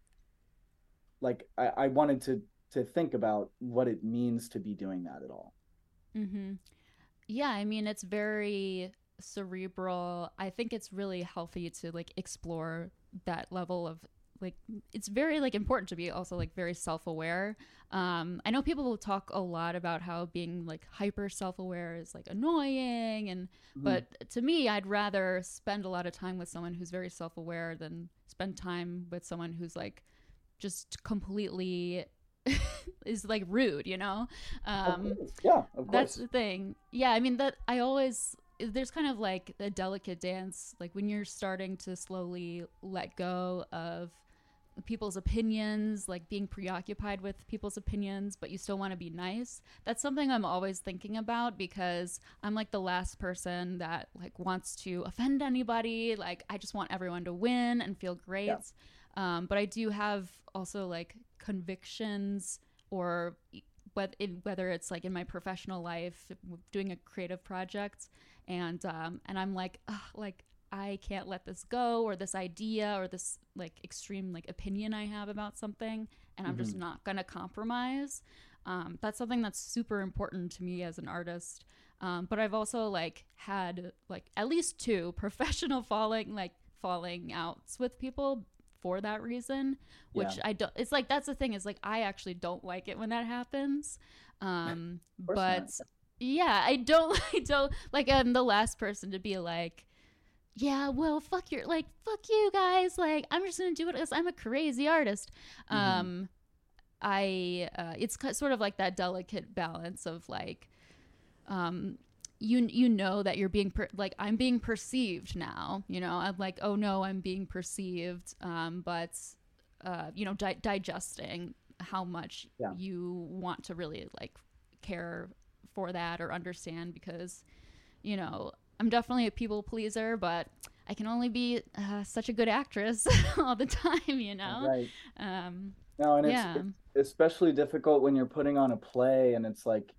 like I wanted to think about what it means to be doing that at all. Mhm. Yeah, I mean it's very cerebral. I think it's really healthy to like explore that level of like it's very like important to be also like very self-aware. I know people will talk a lot about how being like hyper self-aware is like annoying and Mhm. but to me I'd rather spend a lot of time with someone who's very self-aware than spend time with someone who's like just completely is like rude, Of um course, yeah, of that's course. the thing. Yeah, I mean that I always there's kind of like a delicate dance like when you're starting to slowly let go of people's opinions, like being preoccupied with people's opinions, but you still want to be nice. That's something I'm always thinking about because I'm like the last person that like wants to offend anybody. Like I just want everyone to win and feel Yeah. great. But I do have also like convictions or whether it's like in my professional life doing a creative project and I'm like ugh, like I can't let this go or this idea or this like extreme like opinion I have about something and I'm just Hmm. not gonna compromise. That's something that's super important to me as an artist. But I've also like had like at least two professional falling outs with people for that reason, Yeah, which I don't. It's like that's the thing is like I actually don't like it when that happens. of course not. But yeah, I don't. I don't like. I'm the last person to be like, yeah, well, fuck you guys. Like, I'm just gonna do it because I'm a crazy artist. Hmm. Um, it's sort of like that delicate balance of like, um, you know that you're being like I'm being perceived now, you know, I'm like, oh no, I'm being perceived, but you know, digesting how much Yeah. you want to really like care for that or understand, because you know, I'm definitely a people pleaser, but I can only be such a good actress all the time, you know. Right. um No, and yeah. it's especially difficult when you're putting on a play and it's like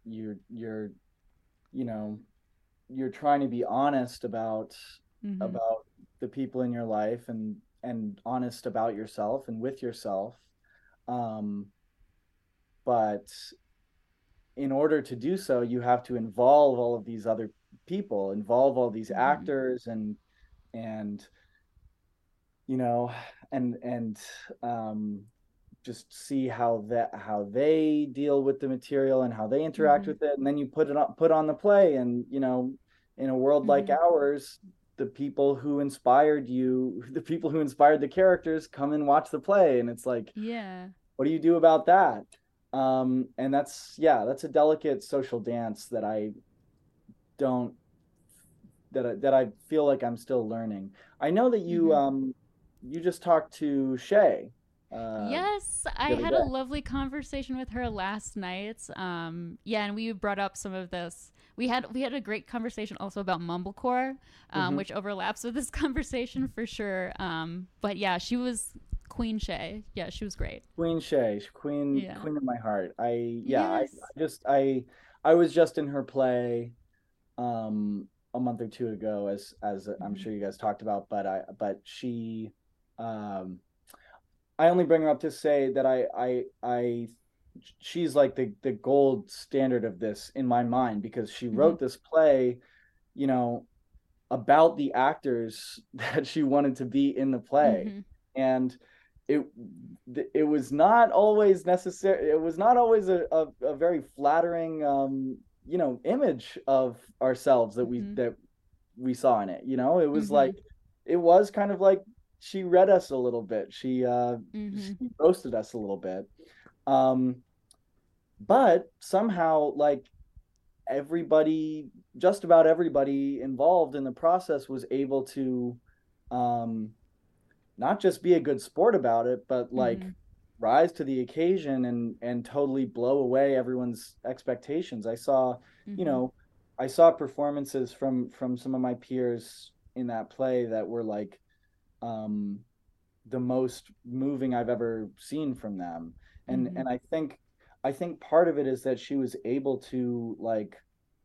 you know, you're trying to be honest Mm-hmm. about the people in your life and honest about yourself and with yourself. Um, but in order to do so, you have to involve all of these other people, involve all these Mm-hmm. actors and you know and um just see how they deal with the material and how they interact Mm-hmm. with it, and then you put on the play, and you know, in a world like Mm-hmm. ours, the people who inspired you, the people who inspired the characters, come and watch the play, and it's like, Yeah. what do you do about that? And that's, yeah, that's a delicate social dance that I don't that I feel like I'm still learning. I know that Mm-hmm. you just talked to Shay Yes, I the other had a day. lovely conversation with her last night. Yeah, and we brought up some of this. We had a great conversation also about mumblecore, Hmm. which overlaps with this conversation for sure. But yeah, she was Queen Shay. Yeah, she was great. Queen Shay, Yeah. Queen of my heart. Yeah, Yes. I was just in her play a month or two ago, as I'm Mm-hmm. sure you guys talked about, but she um I only bring her up to say that I she's like the gold standard of this in my mind, because she Mm-hmm. wrote this play, you know, about the actors that she wanted to be in the play. Mm-hmm. And it it was not always necessary, it was not always a very flattering you know, image of ourselves Mm-hmm. that we saw in it. You know, it was Mm-hmm. like, it was kind of like she read us a little bit, Mm-hmm. she roasted us a little bit. um but somehow, like, everybody, just about everybody involved in the process, was able to um not just be a good sport about it, but like Mm-hmm. rise to the occasion and totally blow away everyone's expectations. I saw, you Mm-hmm. know, I saw performances from some of my peers in that play that were like um the most moving I've ever seen from them. Mm-hmm. And I think part of it is that she was able to, like,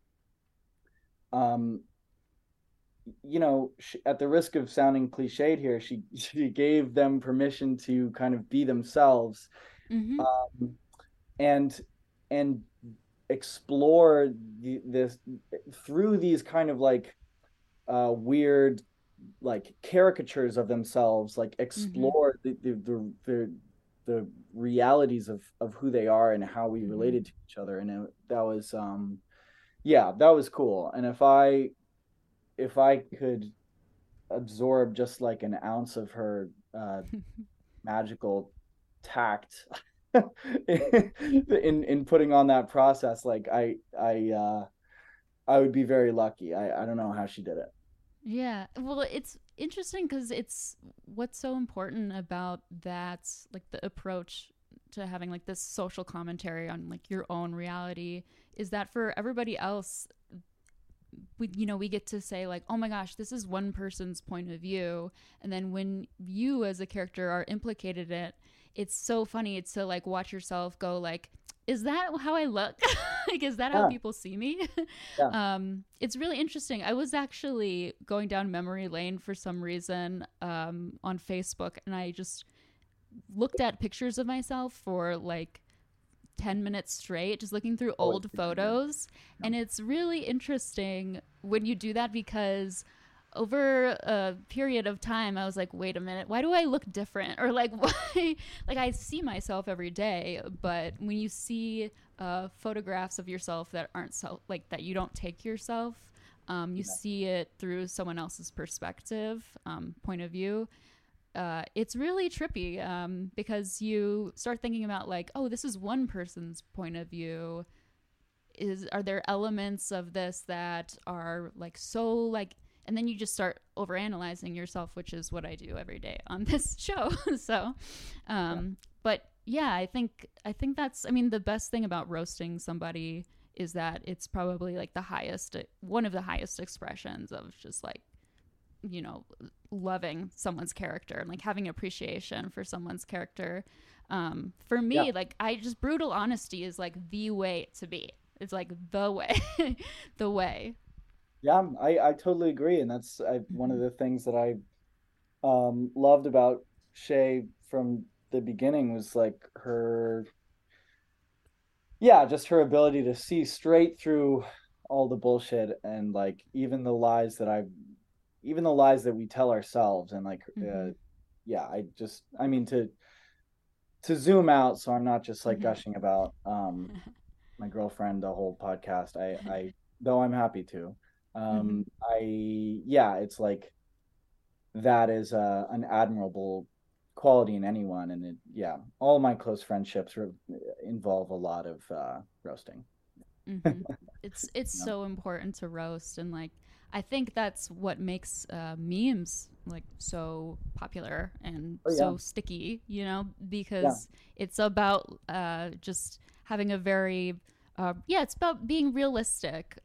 um you know, at the risk of sounding cliched here, she gave them permission to kind of be themselves, Mm-hmm. um, and and explore this through these kind of like weird, like, caricatures of themselves, like Mm-hmm. explore the realities of who they are and how we Mm-hmm. related to each other. And that was yeah, that was cool. And if I could absorb just like an ounce of her magical tact in putting on that process, like I would be very lucky. I don't know how she did it. Yeah. Well, it's interesting because it's what's so important about that, like the approach to having like this social commentary on like your own reality, is that for everybody else, we, you know, we get to say like, oh my gosh, this is one person's point of view, and then when you as a character are implicated in it, it's so funny to like watch yourself go like, is that how I look? Like, is that how Yeah, people see me? yeah. It's really interesting. I was actually going down memory lane for some reason on Facebook, and I just looked at pictures of myself for like 10 minutes straight, just looking through Always old a good idea. photos. Yeah. And it's really interesting when you do that, because over a period of time I was like, wait a minute, why do I look different? Or like, why? Like, I see myself every day, but when you see photographs of yourself that aren't so like that, you don't take yourself, you Yeah. see it through someone else's perspective, point of view. It's really trippy, because you start thinking about like, oh, this is one person's point of view. are there elements of this that are like so like, and then you just start overanalyzing yourself, which is what I do every day on this show. So, but yeah, I think that's, I mean, the best thing about roasting somebody is that it's probably like one of the highest expressions of just like, you know, loving someone's character and like having appreciation for someone's character. For me, like brutal honesty is like the way to be. It's like the way, the way. Yeah, I totally agree, and that's one of the things that I loved about Shay from the beginning was like just her ability to see straight through all the bullshit and like even the lies that we tell ourselves, and like I mean to zoom out so I'm not just like gushing about my girlfriend the whole podcast. I though I'm happy to. It's like that is an admirable quality in anyone, and all my close friendships involve a lot of roasting. It's so important to roast, and like I think that's what makes memes like so popular and so sticky, you know, because it's about just having a very it's about being realistic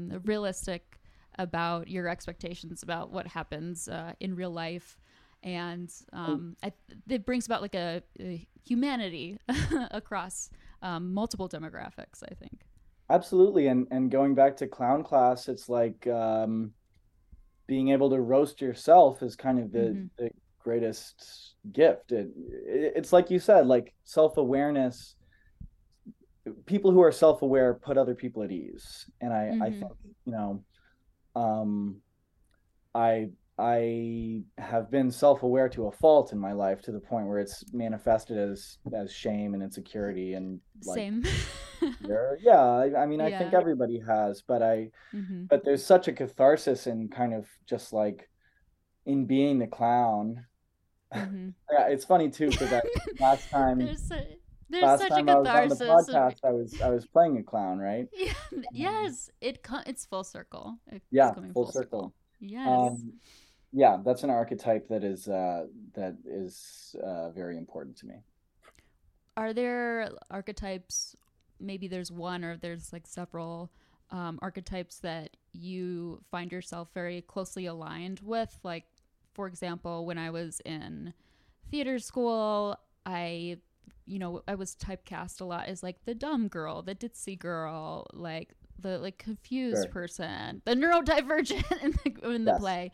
about your expectations about what happens in real life, and it brings about like a humanity across multiple demographics, I think. Absolutely. And going back to clown class, it's like being able to roast yourself is kind of the greatest gift. It's like you said, like self-awareness. People who are self-aware put other people at ease. And I think, you know, I have been self-aware to a fault in my life, to the point where it's manifested as shame and insecurity and like, same. I mean, I think everybody has, but but there's such a catharsis in kind of just like in being the clown. Yeah, it's funny too, because last time there's last such time a I was on the catharsis podcast, I was playing a clown, right? Yeah. Yes, it's full circle. It's coming full circle. Yes. That's an archetype that is very important to me. Are there archetypes, maybe there's one or there's like several archetypes that you find yourself very closely aligned with? Like, for example, when I was in theater school, I was typecast a lot as like the dumb girl, the ditzy girl, like the like confused person, the neurodivergent in the play.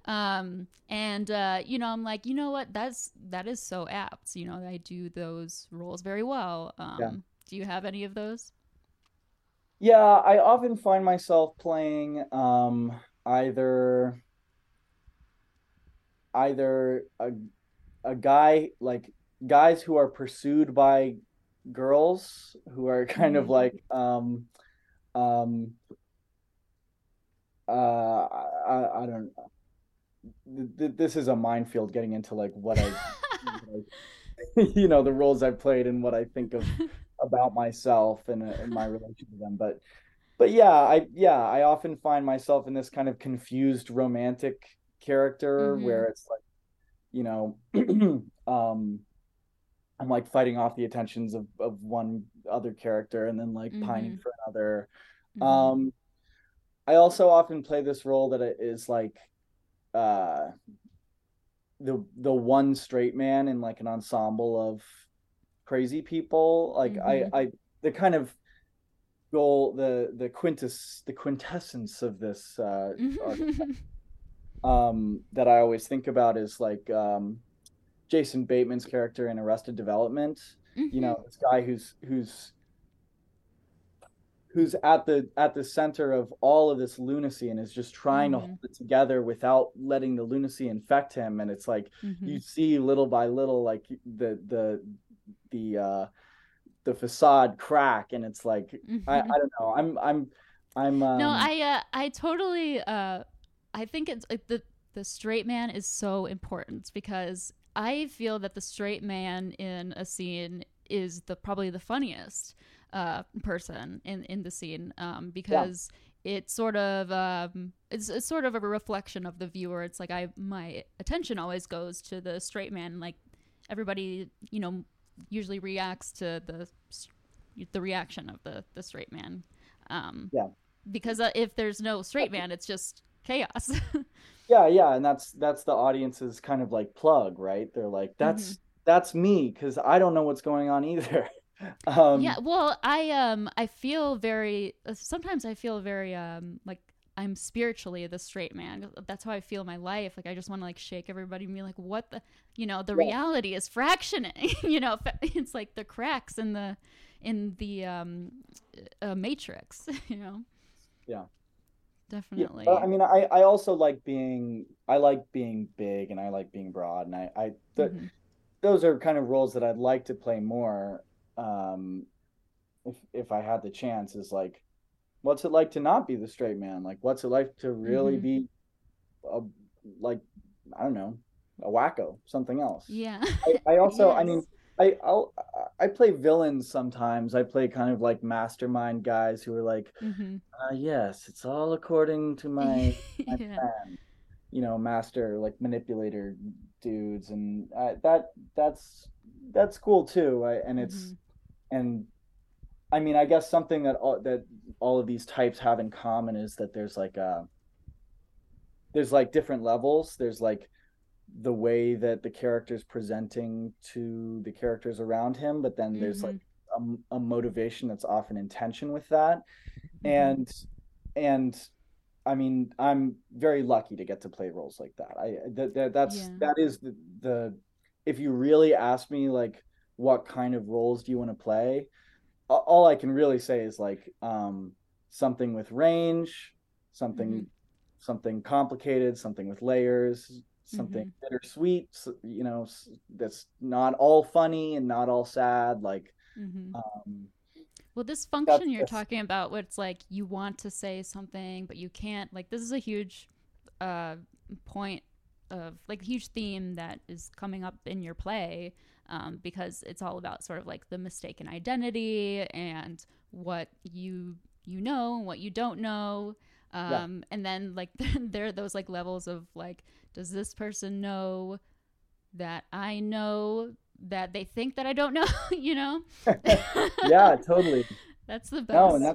I'm like, you know what, that is so apt. You know, I do those roles very well. Do you have any of those? Yeah, I often find myself playing either a guy, like guys who are pursued by girls who are kind of like I don't, this is a minefield getting into like what I you know, the roles I've played and what I think of about myself and my relation to them, but I often find myself in this kind of confused romantic character where it's like, you know, I'm like fighting off the attentions of one other character and then like pining for another. I also often play this role that is like the one straight man in like an ensemble of crazy people. Like I the kind of goal, the quintessence of this that I always think about is like Jason Bateman's character in Arrested Development. You know, this guy who's at the center of all of this lunacy and is just trying to hold it together without letting the lunacy infect him. And it's like you see little by little like the facade crack, and it's like I don't know. I'm no, I totally I think it's like the straight man is so important, because I feel that the straight man in a scene is probably the funniest. person in the scene, Yeah. because it's sort of it's sort of a reflection of the viewer. It's like my attention always goes to the straight man. Like everybody, usually reacts to the reaction of the straight man. Um, Yeah. because if there's no straight man, it's just chaos. Yeah, yeah, and that's the audience's kind of like plug, right? They're like, Hmm. that's me because I don't know what's going on either. Yeah, um, well, I feel very sometimes I feel very like I'm spiritually the straight man. That's how I feel my life. Like I just want to like shake everybody and be like, what the yeah, reality is fractioning. It's like the cracks in the matrix. yeah, yeah. I Definitely. mean, I also like being big and I like being broad, and Hmm. those are kind of roles that I'd like to play more. Um, if I had the chance, is like, what's it like to not be the straight man? Like, what's it like to really Hmm. be a, like, I don't know, a wacko, something else. Yeah. I also, I mean, Yes. I play villains sometimes. I play kind of like mastermind guys who are like, Hmm. yes, it's all according to my Yeah. plan. Master like manipulator dudes, and that's cool too. Hmm. And I mean, I guess something that all of these types have in common is that there's like different levels. There's like the way that the character's presenting to the characters around him, but then there's like Hmm. a motivation that's often in tension with that. Hmm. And and I mean, I'm very lucky to get to play roles like that. Yeah. That is the if you really ask me like what kind of roles do you want to play, all I can really say is like something with range, Hmm. something something complicated, something with layers, something Hmm. bittersweet, that's not all funny and not all sad. Like Hmm. um, Well, this that's function you're just talking about, where it's like you want to say something but you can't. Like this is a huge uh, point of like a huge theme that is coming up in your play, because it's all about sort of like the mistaken identity and what you know and what you don't know. yeah. And then like there are those like levels of like, does this person know that I know that they think that I don't know? you know? Yeah, totally. That's the No, and best.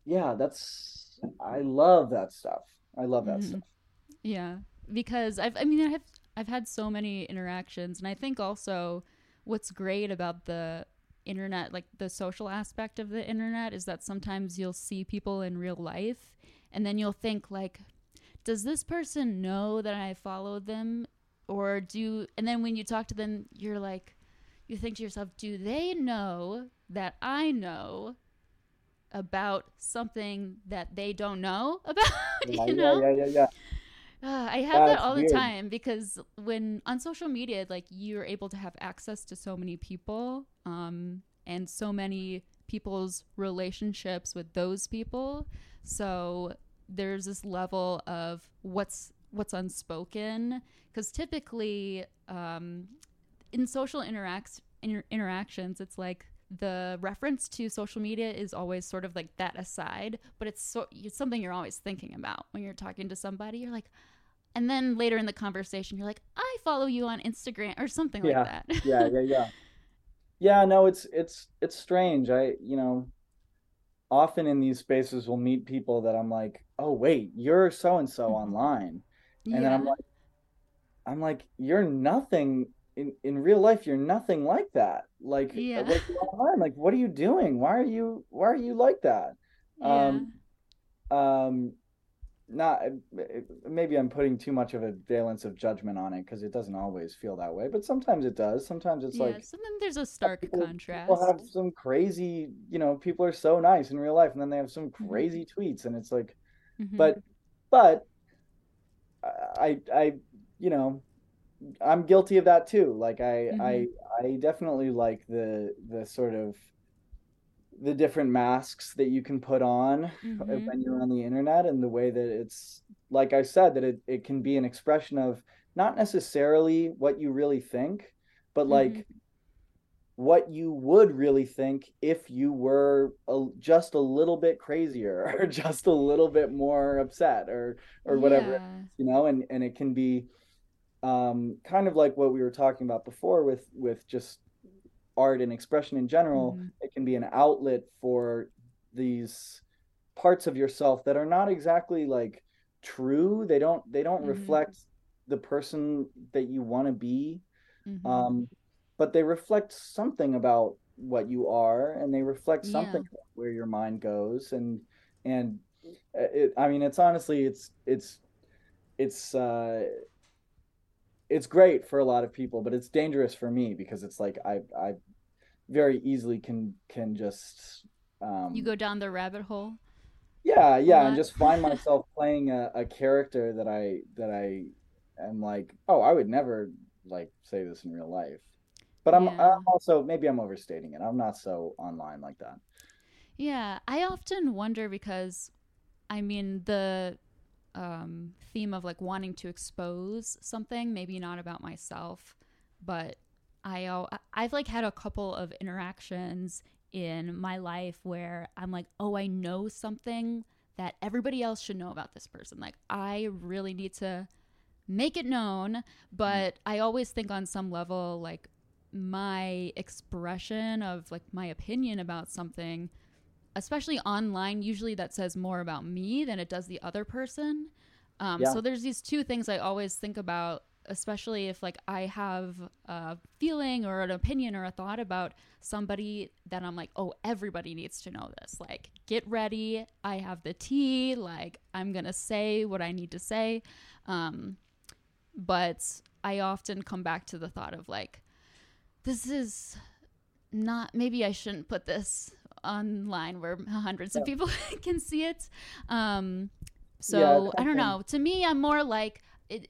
I love that stuff. I love that Hmm. stuff. Yeah, because I've had so many interactions, and I think also what's great about the internet, like the social aspect of the internet, is that sometimes you'll see people in real life, and then you'll think like, does this person know that I follow them, or do? And then when you talk to them, you think to yourself, do they know that I know about something that they don't know about? Yeah, you yeah, know? yeah, yeah, yeah. I have Yeah, that it's all the weird. time because when on social media, like you're able to have access to so many people, and so many people's relationships with those people. So there's this level of what's unspoken because typically, in social interactions, it's like the reference to social media is always sort of like that aside, but it's something you're always thinking about when you're talking to somebody. You're like, and then later in the conversation, you're like, I follow you on Instagram or something like Yeah, that. yeah, yeah, yeah. Yeah, no, it's strange. Often in these spaces will meet people that I'm like, oh wait, you're so and so Hmm. online. And then Yeah. I'm like, you're nothing in real life, you're nothing like that. Yeah. Like online, like what are you doing? Why are you like that? Yeah. Um um not maybe I'm putting too much of a valence of judgment on it because it doesn't always feel that way, but sometimes it does. Sometimes it's Yeah. like So then there's a stark people have contrast. some crazy, people are so nice in real life and then they have some Hmm. crazy tweets and it's like, Hmm. but but I you know I'm guilty of that too. Like Hmm. I definitely like the sort of the different masks that you can put on Hmm. when you're on the internet, and the way that it's, like I said, that it can be an expression of not necessarily what you really think, but Hmm. what you would really think if you were just a little bit crazier or just a little bit more upset or whatever it Yeah. is, and it can be kind of like what we were talking about before with just art and expression in general. Mm-hmm. It can be an outlet for these parts of yourself that are not exactly like true. They don't Mm-hmm. reflect the person that you want to be, Mm-hmm. um, but they reflect something about what you are, and they reflect something Yeah. about where your mind goes. And I mean, it's honestly, it's it's great for a lot of people, but it's dangerous for me because it's like I very easily can just You um go down the rabbit hole yeah, a yeah, and lot. just find myself playing a character that I am like, oh, I would never like say this in real life. But I'm Yeah. also, maybe I'm overstating it. I'm not so online like that. Yeah. I often wonder because, I mean, the theme of like wanting to expose something, maybe not about myself, but I've like had a couple of interactions in my life where I'm like, oh, I know something that everybody else should know about this person. Like, I really need to make it known, but I always think on some level, like, my expression of like my opinion about something, especially online, usually that says more about me than it does the other person. Yeah, So there's these two things I always think about, especially if like I have a feeling or an opinion or a thought about somebody that I'm like, oh, everybody needs to know this. Like, get ready. I have the tea. Like, I'm going to say what I need to say. Um, but I often come back to the thought of like, this is not, maybe I shouldn't put this online where hundreds of yeah, people can see it. Um, yeah. so I don't know. To me, I'm more like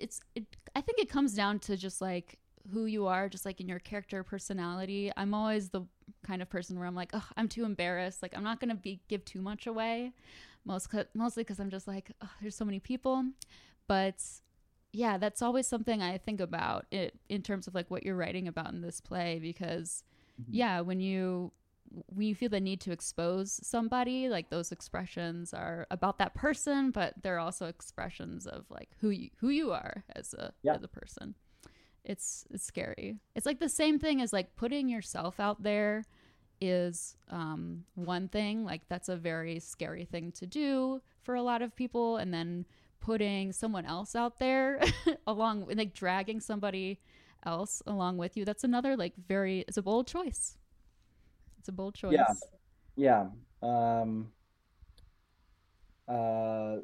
I think it comes down to just like who you are, just like in your character personality. I'm always the kind of person where I'm like, oh, I'm too embarrassed. Like, I'm not gonna give too much away. Mostly because I'm just like, oh, there's so many people. But yeah, that's always something I think about it in terms of like what you're writing about in this play, because Mhm. yeah, when you feel the need to expose somebody, like those expressions are about that person, but they're also expressions of like who you are Yeah, as a person. It's scary. It's like the same thing as like putting yourself out there is one thing, like that's a very scary thing to do for a lot of people, and then putting someone else out there along, like dragging somebody else along with you, that's another like very, it's a bold choice. It's a bold yeah, choice. yeah. Um, uh,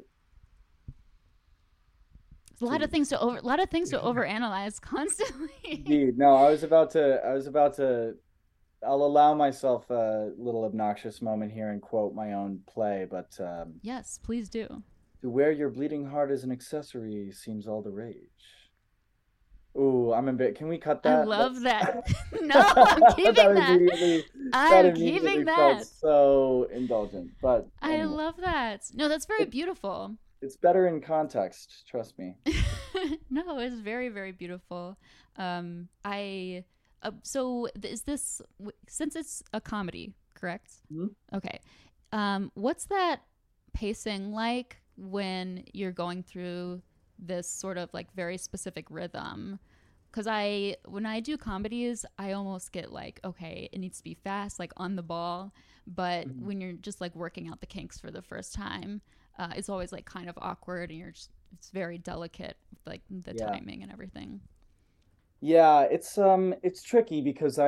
There's a lot to of things to over, a lot of things to overanalyze constantly. Indeed. No, I was about to I'll allow myself a little obnoxious moment here and quote my own play, but Yes, please do. to wear your bleeding heart as an accessory seems all the rage. Ooh, I'm a bit. Can we cut I that? love That's that. No, I'm that keeping that. immediately that I'm keeping immediately felt that. so indulgent. But I anyway, love that. No, that's very it, beautiful. it's better in context, trust me. No, it's very, very beautiful. I so is this, since it's a comedy, correct? Mhm. Okay. What's that pacing like when you're going through this sort of like very specific rhythm? Because when I do comedies, I almost get like, okay, it needs to be fast, like on the ball. But Mhm. when you're just like working out the kinks for the first time, it's always like kind of awkward, and it's very delicate with like the Yeah. timing and everything. Yeah, it's tricky because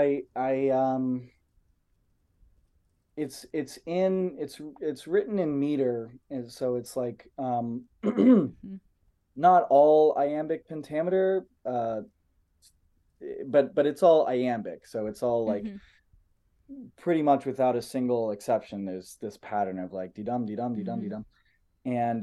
it's written in meter, and so it's like Mm-hmm. not all iambic pentameter, but it's all iambic, so it's all like Mm-hmm. pretty much without a single exception. There's this pattern of like dee dum dee Mm-hmm. dum, and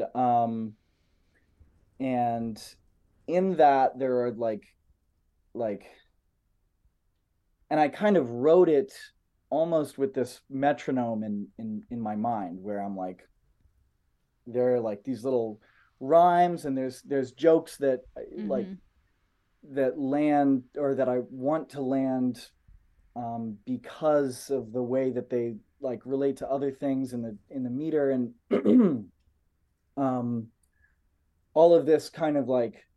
and in that there are like, and I kind of wrote it almost with this metronome in my mind, where I'm like, there are like these little rhymes, and there's jokes like Mm-hmm. that land, or that I want to land because of the way that they like relate to other things in the meter, and um, all of this kind of like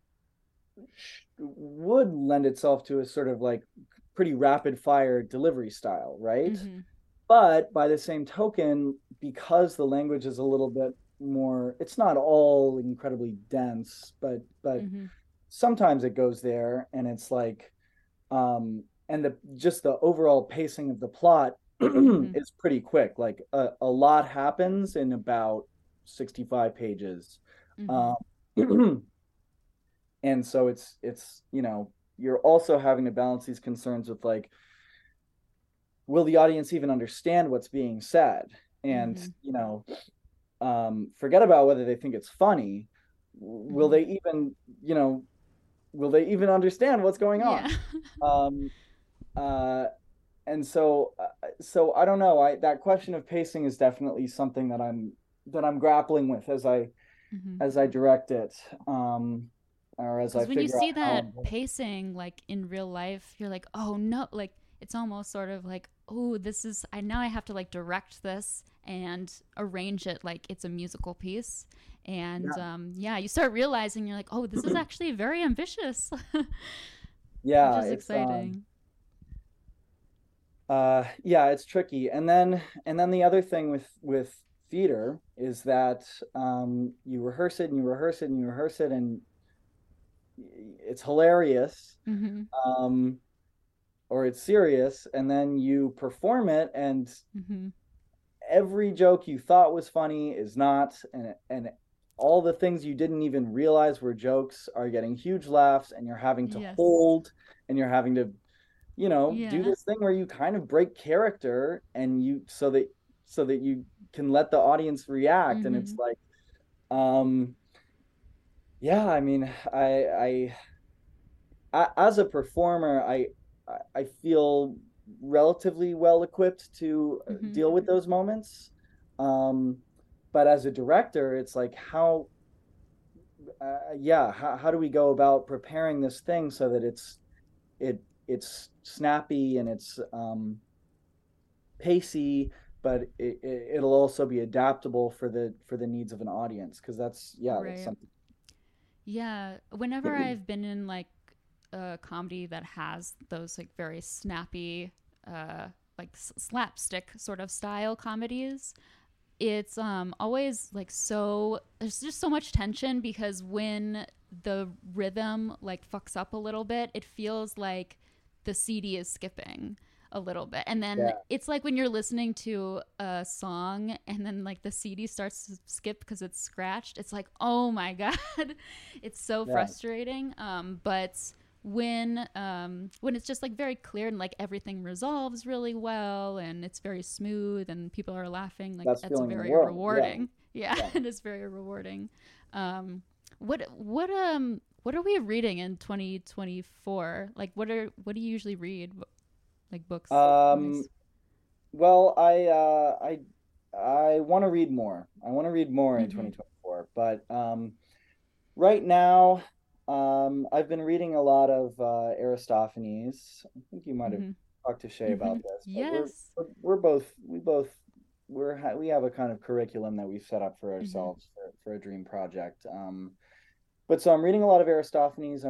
would lend itself to a sort of like pretty rapid fire delivery style, right? Mm-hmm. But by the same token, because the language is a little bit more, it's not all incredibly dense, but Mm-hmm. sometimes it goes there, and it's like, and the just the overall pacing of the plot Mm-hmm. is pretty quick. Like a lot happens in about 65 pages. Mm-hmm. Um, and so it's you're also having to balance these concerns with like, will the audience even understand what's being said? And Mm-hmm. forget about whether they think it's funny. Will Mm-hmm. they even, will they even understand what's going Yeah. on? um uh and so I don't know. I That question of pacing is definitely something that I'm grappling with Mm-hmm. as I direct it, or as I Because when you figure out see how that I'm going. pacing, like in real life, you're like, oh no, like it's almost sort of like, oh, this is, I now I have to like direct this and arrange it like it's a musical piece. And Yeah. yeah, you start realizing you're like, oh, this is actually very ambitious, which Yeah, is it's exciting. yeah, it's tricky. And then the other thing with theater is that you rehearse it and you rehearse it and you rehearse it, and it's hilarious, Mm-hmm. um, or it's serious, and then you perform it, and Mm-hmm. every joke you thought was funny is not, and all the things you didn't even realize were jokes are getting huge laughs, and you're having to Yes. hold, and you're having to, do Yeah. this thing where you kind of break character, and you so that you can let the audience react. And it's Mm-hmm. like, um yeah, I mean, as a performer, I feel relatively well equipped to Mm-hmm. deal with those moments. Um, but as a director, it's like, how do we go about preparing this thing so that it's snappy, and it's pacey, but it'll also be adaptable for the needs of an audience, because that's Right. something. Yeah. Whenever I've been in like a comedy that has those like very snappy, uh, like slapstick sort of style comedies, it's always like so there's just so much tension because when the rhythm like fucks up a little bit, it feels like the CD is skipping a little bit. And then Yeah, it's like when you're listening to a song and then like the CD starts to skip because it's scratched. It's like, oh my God. It's so yeah, frustrating. But when it's just like very clear and like everything resolves really well and it's very smooth and people are laughing, like best that's feeling in the very world. Yeah, rewarding. Yeah, yeah. it is very rewarding. um what are we reading in 2024? Like what do you usually read, like books Um, wise? well, I want to read more. I want to read more in Mm-hmm. 2024, but right now, I've been reading a lot of Aristophanes. I think you might have Mm-hmm. talked to Shay Mm-hmm. about this, but Yes. we're both we have a kind of curriculum that we've set up for Mm-hmm. ourselves for a dream project. But so I'm reading a lot of Aristophanes.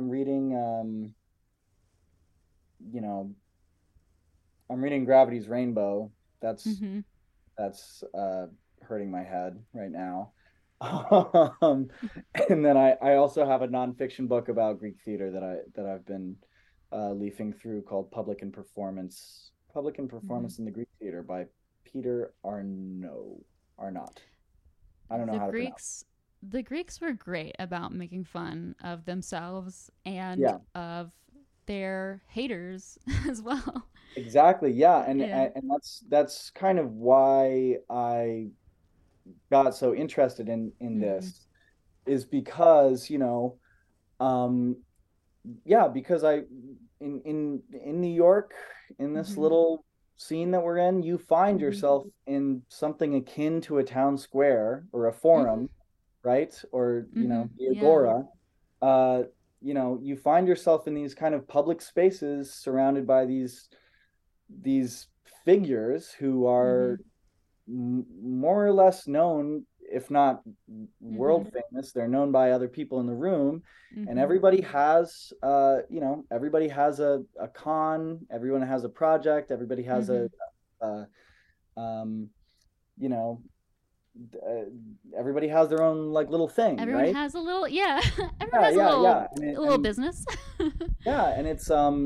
You know, I'm reading Gravity's Rainbow. That's Mm-hmm. that's hurting my head right now. um, and then I also have a nonfiction book about Greek theater that I've been leafing through, called Public and Mm-hmm. Performance in the Greek Theater, by Peter Arnott. I don't know the how to pronounce. greeks the Greeks were great about making fun of themselves and Yeah, of their haters as well. exactly. Yeah, Yeah. and that's kind of why I got so interested in Mm-hmm. this, is because, um yeah, because in New York, in this Mm-hmm. little scene that we're in, you find Mm-hmm. yourself in something akin to a town square or a Mm-hmm. forum, right? Or, Mm-hmm. the Yeah. agora. uh you find yourself in these kind of public spaces surrounded by these these figures who Mm-hmm. are more or less known, if not Mm-hmm. world famous. They're known by other people in the room, and Mm-hmm. everybody has, everybody has a con. Everyone has a project. Everybody has Mm-hmm. a um, you know, uh, everybody has their own like little thing, Everyone right? has a little, yeah. Everyone Yeah, has yeah, yeah. a little business. Yeah, and it's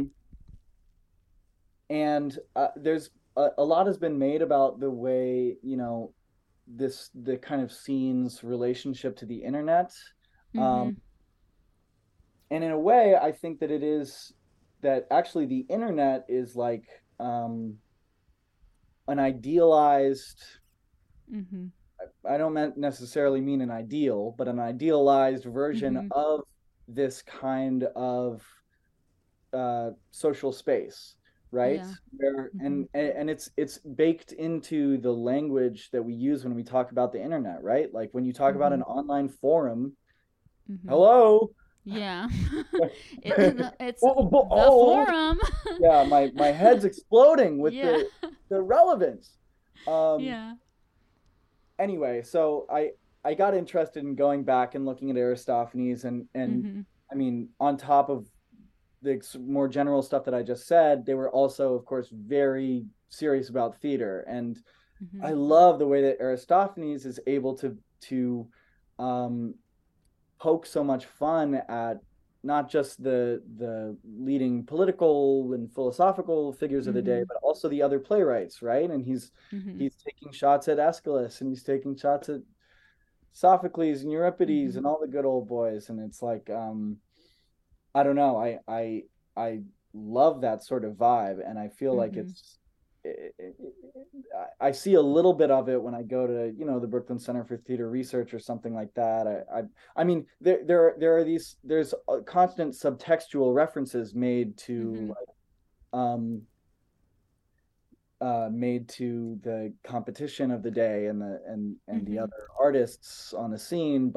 and there's a lot has been made about the way, the kind of scene's relationship to the internet. Mm-hmm. Um, and in a way, I think that it is that actually the internet is like an idealized, Mm-hmm. I don't necessarily mean an ideal, but an idealized version Mm-hmm. of this kind of social space, right? Yeah. Where Mm-hmm. and it's baked into the language that we use when we talk about the internet, right? Like when you talk about Mm-hmm. an online forum, Mm-hmm. hello. Yeah. It's oh, the oh, forum. yeah, my head's exploding with Yeah. the relevance. Um, Yeah. anyway, so I got interested in going back and looking at Aristophanes, and Mm-hmm. I mean, on top of the more general stuff that I just said, they were also, of course, very serious about theater. And Mm-hmm. I love the way that Aristophanes is able to um, poke so much fun at not just the leading political and philosophical figures of the day, Mm-hmm. but also the other playwrights, right? And Mm-hmm. he's taking shots at Aeschylus, and he's taking shots at Sophocles and Euripides Mm-hmm. and all the good old boys. And it's like, I don't know. I love that sort of vibe, and I feel like Mm-hmm. I see a little bit of it when I go to the Brooklyn Center for Theater Research or something like that. I mean there are there's constant subtextual references Mm-hmm. um made to the competition of the day and the Mm-hmm. other artists on the scene,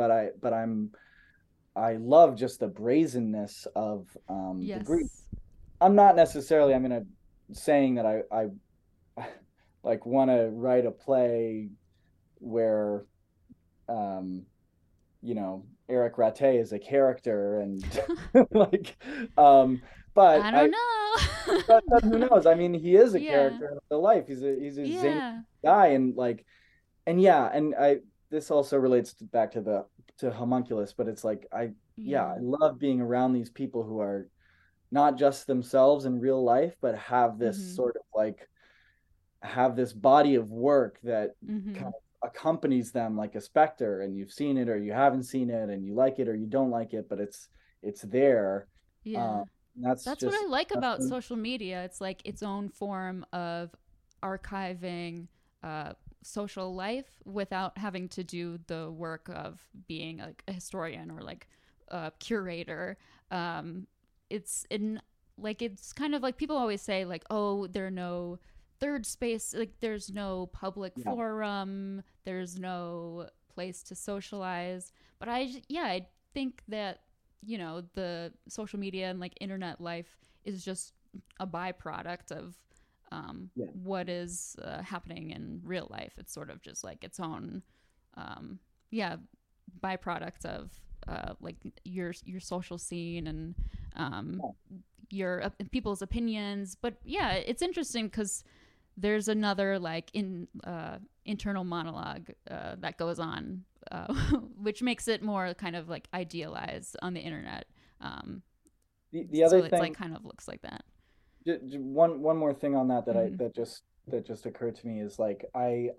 I love just the brazenness of the Greek. Yes. I'm not necessarily, saying that I like want to write a play where, um, Eric Rattay is a character and like, um, but I don't know. but who knows? I mean, he is a Yeah. character in real life. He's a zany Yeah. guy, and like, and yeah, and this also relates back to to homunculus, but it's like yeah, Yeah. I love being around these people who are not just themselves in real life, but have this Mm-hmm. sort of like have this body of work that Mm-hmm. kind of accompanies them like a specter, and you've seen it or you haven't seen it, and you like it or you don't like it, but it's there. Yeah. Um, that's That's what just I like about social media. It's like its own form of archiving social life without having to do the work of being like a historian or like a curator. Um, it's in like it's kind of like people always say like, oh, there are no third space, like there's no public yeah, forum, there's no place to socialize. But yeah, I think that the social media and like internet life is just a byproduct of yeah. what is happening in real life. It's sort of just like its own, um, yeah, byproduct of like your social scene and um, your people's opinions. But yeah, it's interesting because there's another like internal monologue that goes on, which makes it more kind of like idealized on the internet. Um, The so other it's like thing, kind of looks like that. one more thing on that Mm-hmm. that just occurred to me is like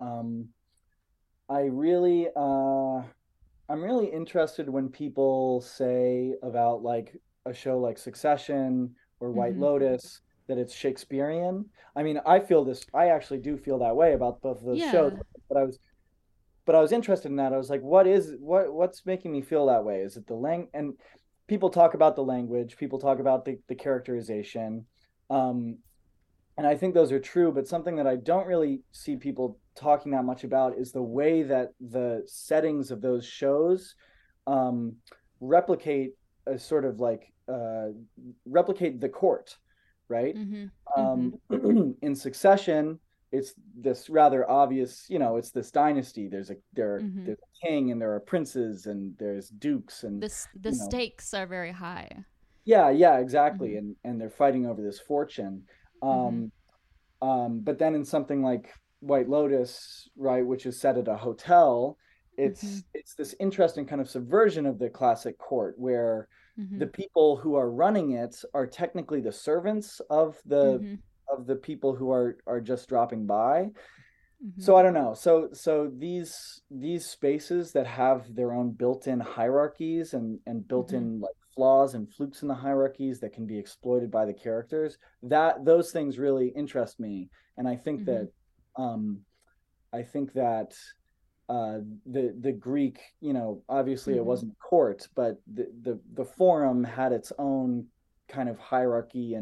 I really I'm really interested when people say about like a show like Succession or White Mm-hmm. Lotus that it's Shakespearean. I mean, I actually do feel that way about both of those shows, Yeah. but I was interested in that. I was like, what's making me feel that way? Is it the and people talk about the language, people talk about the characterization. Um, and I think those are true, but something that I don't really see people talking that much about is the way that the settings of those shows um, replicate a sort of like replicate the court, right? Mm-hmm. Mm-hmm. In Succession, it's this rather obvious, it's this dynasty. Mm-hmm. There's a king and there are princes and there's dukes and The stakes are very high. yeah, exactly. Mm-hmm. And they're fighting over this fortune. Mm-hmm. Um, but then in something like White Lotus, right, which is set at a hotel, Mm-hmm. it's this interesting kind of subversion of the classic court where Mm-hmm. the people who are running it are technically the servants Mm-hmm. of the people who are just dropping by. Mm-hmm. So I don't know. So these spaces that have their own built-in hierarchies and Mm-hmm. built-in like flaws and flukes in the hierarchies that can be exploited by the characters, that those things really interest me. And Mm-hmm. um I think that the Greek, obviously it Mm-hmm. wasn't a court, but the forum had its own kind of hierarchy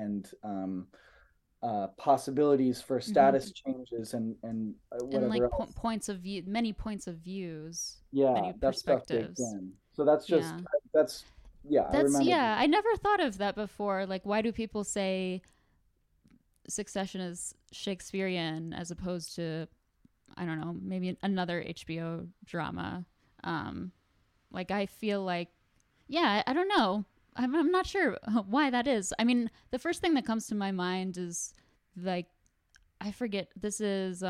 and possibilities for Mm-hmm. status changes and And whatever like else. points of view, many points of views, Yeah, many that stuff baked perspectives. in. So that's just Yeah. that's yeah, I That's remember. yeah, I never thought of that before. Like why do people say Succession is Shakespearean as opposed to I don't know, maybe another HBO drama? Um like I feel like yeah, I don't know. I'm not sure why that is. I mean, the first thing that comes to my mind is like I forget this is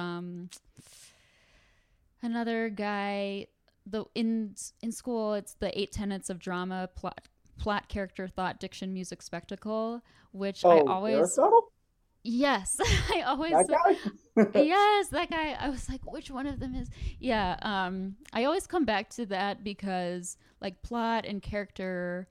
another guy the in school it's the 8 tenets of drama plot character thought diction music spectacle which I Oh, always Aristotle? yes I That always guy? yes that guy I was like which one of them is yeah I always come back to that because like plot and character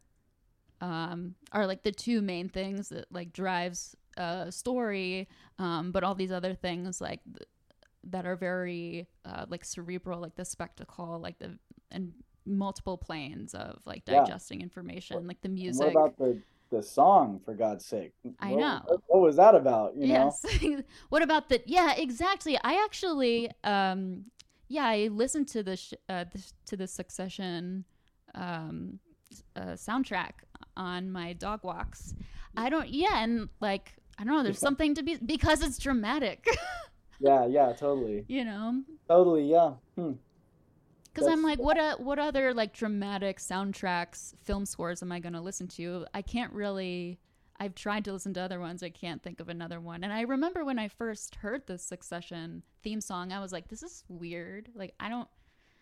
are like the two main things that like drives a story but all these other things like that are very like cerebral, like the spectacle, like the and multiple planes of like Yeah. digesting What, information, like the and what music. about the song, for God's sake? I know. What was that about, you know? Yes. What about the? Yeah, exactly. I actually, yeah, I listened to to the Succession um, soundtrack on my dog walks. I don't. Yeah, and like I don't know. There's something to be because it's dramatic. Yeah, totally. you know, Totally, yeah. because I'm That's like, what other like dramatic soundtracks, film scores am I going to listen to? I can't really. I've tried to listen to other ones. I can't think of another one. And I remember when I first heard the Succession theme song, I was like, this is weird. Like I don't,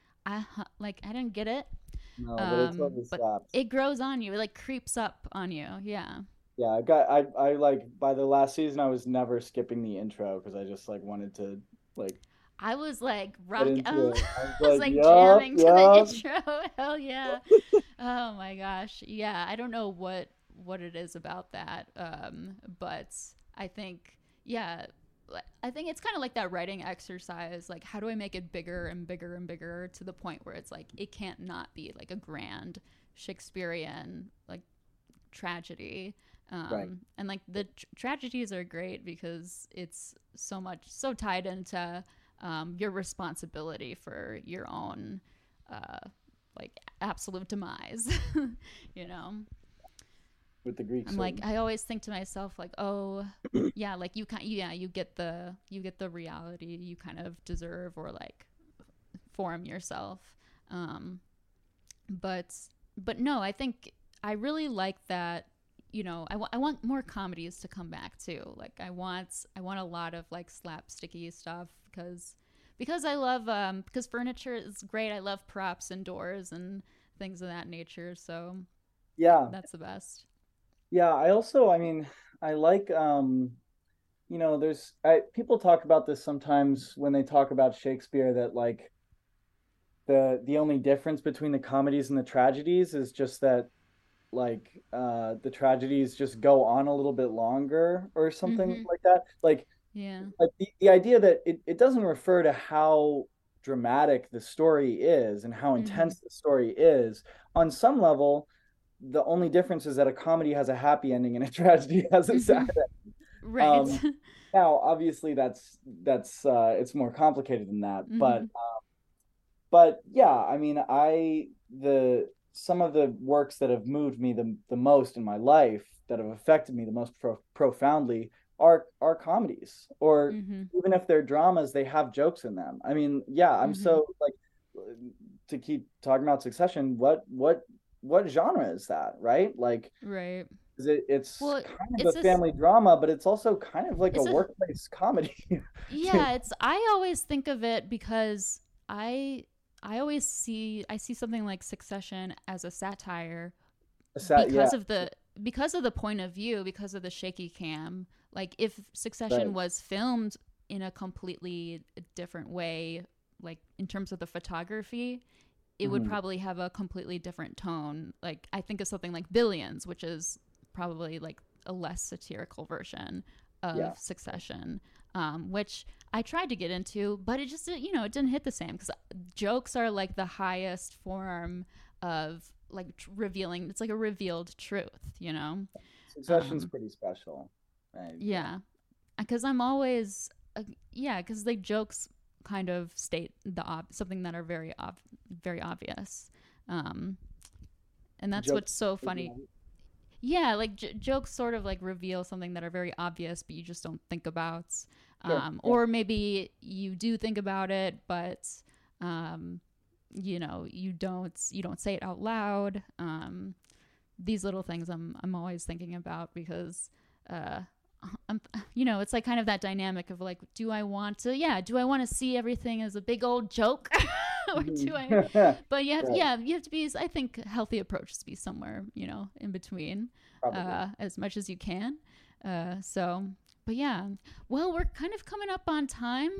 I didn't get it. no, but it totally But slaps. it grows on you. It like creeps up on you. Yeah. Yeah, I like by the last season I was never skipping the intro because I just like wanted to like I was like get rock. into it. I was I was like, like yup, jamming to the yup. intro. Hell yeah. Oh my gosh. Yeah, I don't know what it is about that. But I think yeah, I think it's kind of like that writing exercise. Like, how do I make it bigger and bigger and bigger to the point where it's like it can't not be like a grand Shakespearean like tragedy. Right. And like the tragedies are great because it's so tied into your responsibility for your own like absolute demise. you know, With the Greek I'm like certainly. I always think to myself like, oh yeah, like you get the reality you kind of deserve or like form yourself. Um, but no, I think I really like that. I want more comedies to come back too. Like I want a lot of like slapsticky stuff because I love because furniture is great. I love props and doors and things of that nature. So Yeah. that's the best. Yeah, I mean, I like there's people talk about this sometimes when they talk about Shakespeare that like the only difference between the comedies and the tragedies is just that like the tragedies just go on a little bit longer or something Mm-hmm. like that. Yeah. Like the idea that it doesn't refer to how dramatic the story is and how Mm-hmm. intense the story is. On some level, the only difference is that a comedy has a happy ending and a tragedy has a sad Mm-hmm. ending. Right. Um, Now, obviously, that's it's more complicated than that, mm-hmm. but yeah, I mean, the some of the works that have moved me the most in my life that have affected me the most profoundly are comedies, or Mm-hmm. even if they're dramas, they have jokes in them. I mean, yeah, I'm Mm-hmm. so like, to keep talking about Succession, what genre is that, right? Like, Right. it's Well, kind of it's a this. family drama, but it's also kind of like a It's a workplace comedy. Yeah, it's I always think of it because I I see something like Succession as a satire Yeah, because of the point of view, because of the shaky cam. Like if Succession right. was filmed in a completely different way, like in terms of the photography, it would Hmm. probably have a completely different tone. Like I think of something like Billions, which is probably like a less satirical version Yeah. of Succession, which I tried to get into, but it just it didn't hit the same because jokes are like the highest form of like revealing. It's like a revealed truth, you know. Succession's Um, pretty special. Yeah. yeah, because I'm always yeah, because like jokes kind of state something that are very obvious, um, and that's Joke. what's so funny. Yeah, like jokes sort of like reveal something that are very obvious, but you just don't think about, Sure. Yeah. or maybe you do think about it, but um, you don't say it out loud. These little things I'm always thinking about because uh I'm it's like kind of that dynamic of like do I want to see everything as a big old joke or do I Mhm. but Right. you have to be I think healthy approach to be somewhere in between Probably. as much as you can so but yeah well we're kind of coming up on time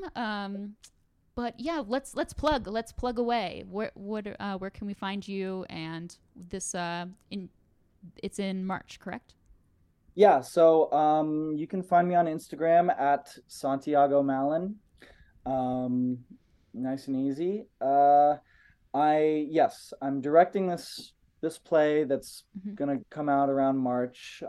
but yeah let's plug away where can we find you and this in it's in March, correct? Yeah. So you can find me on Instagram at Santiago Malin. Um, nice and easy. Yes, I'm directing this play that's Mm-hmm. gonna come out around March.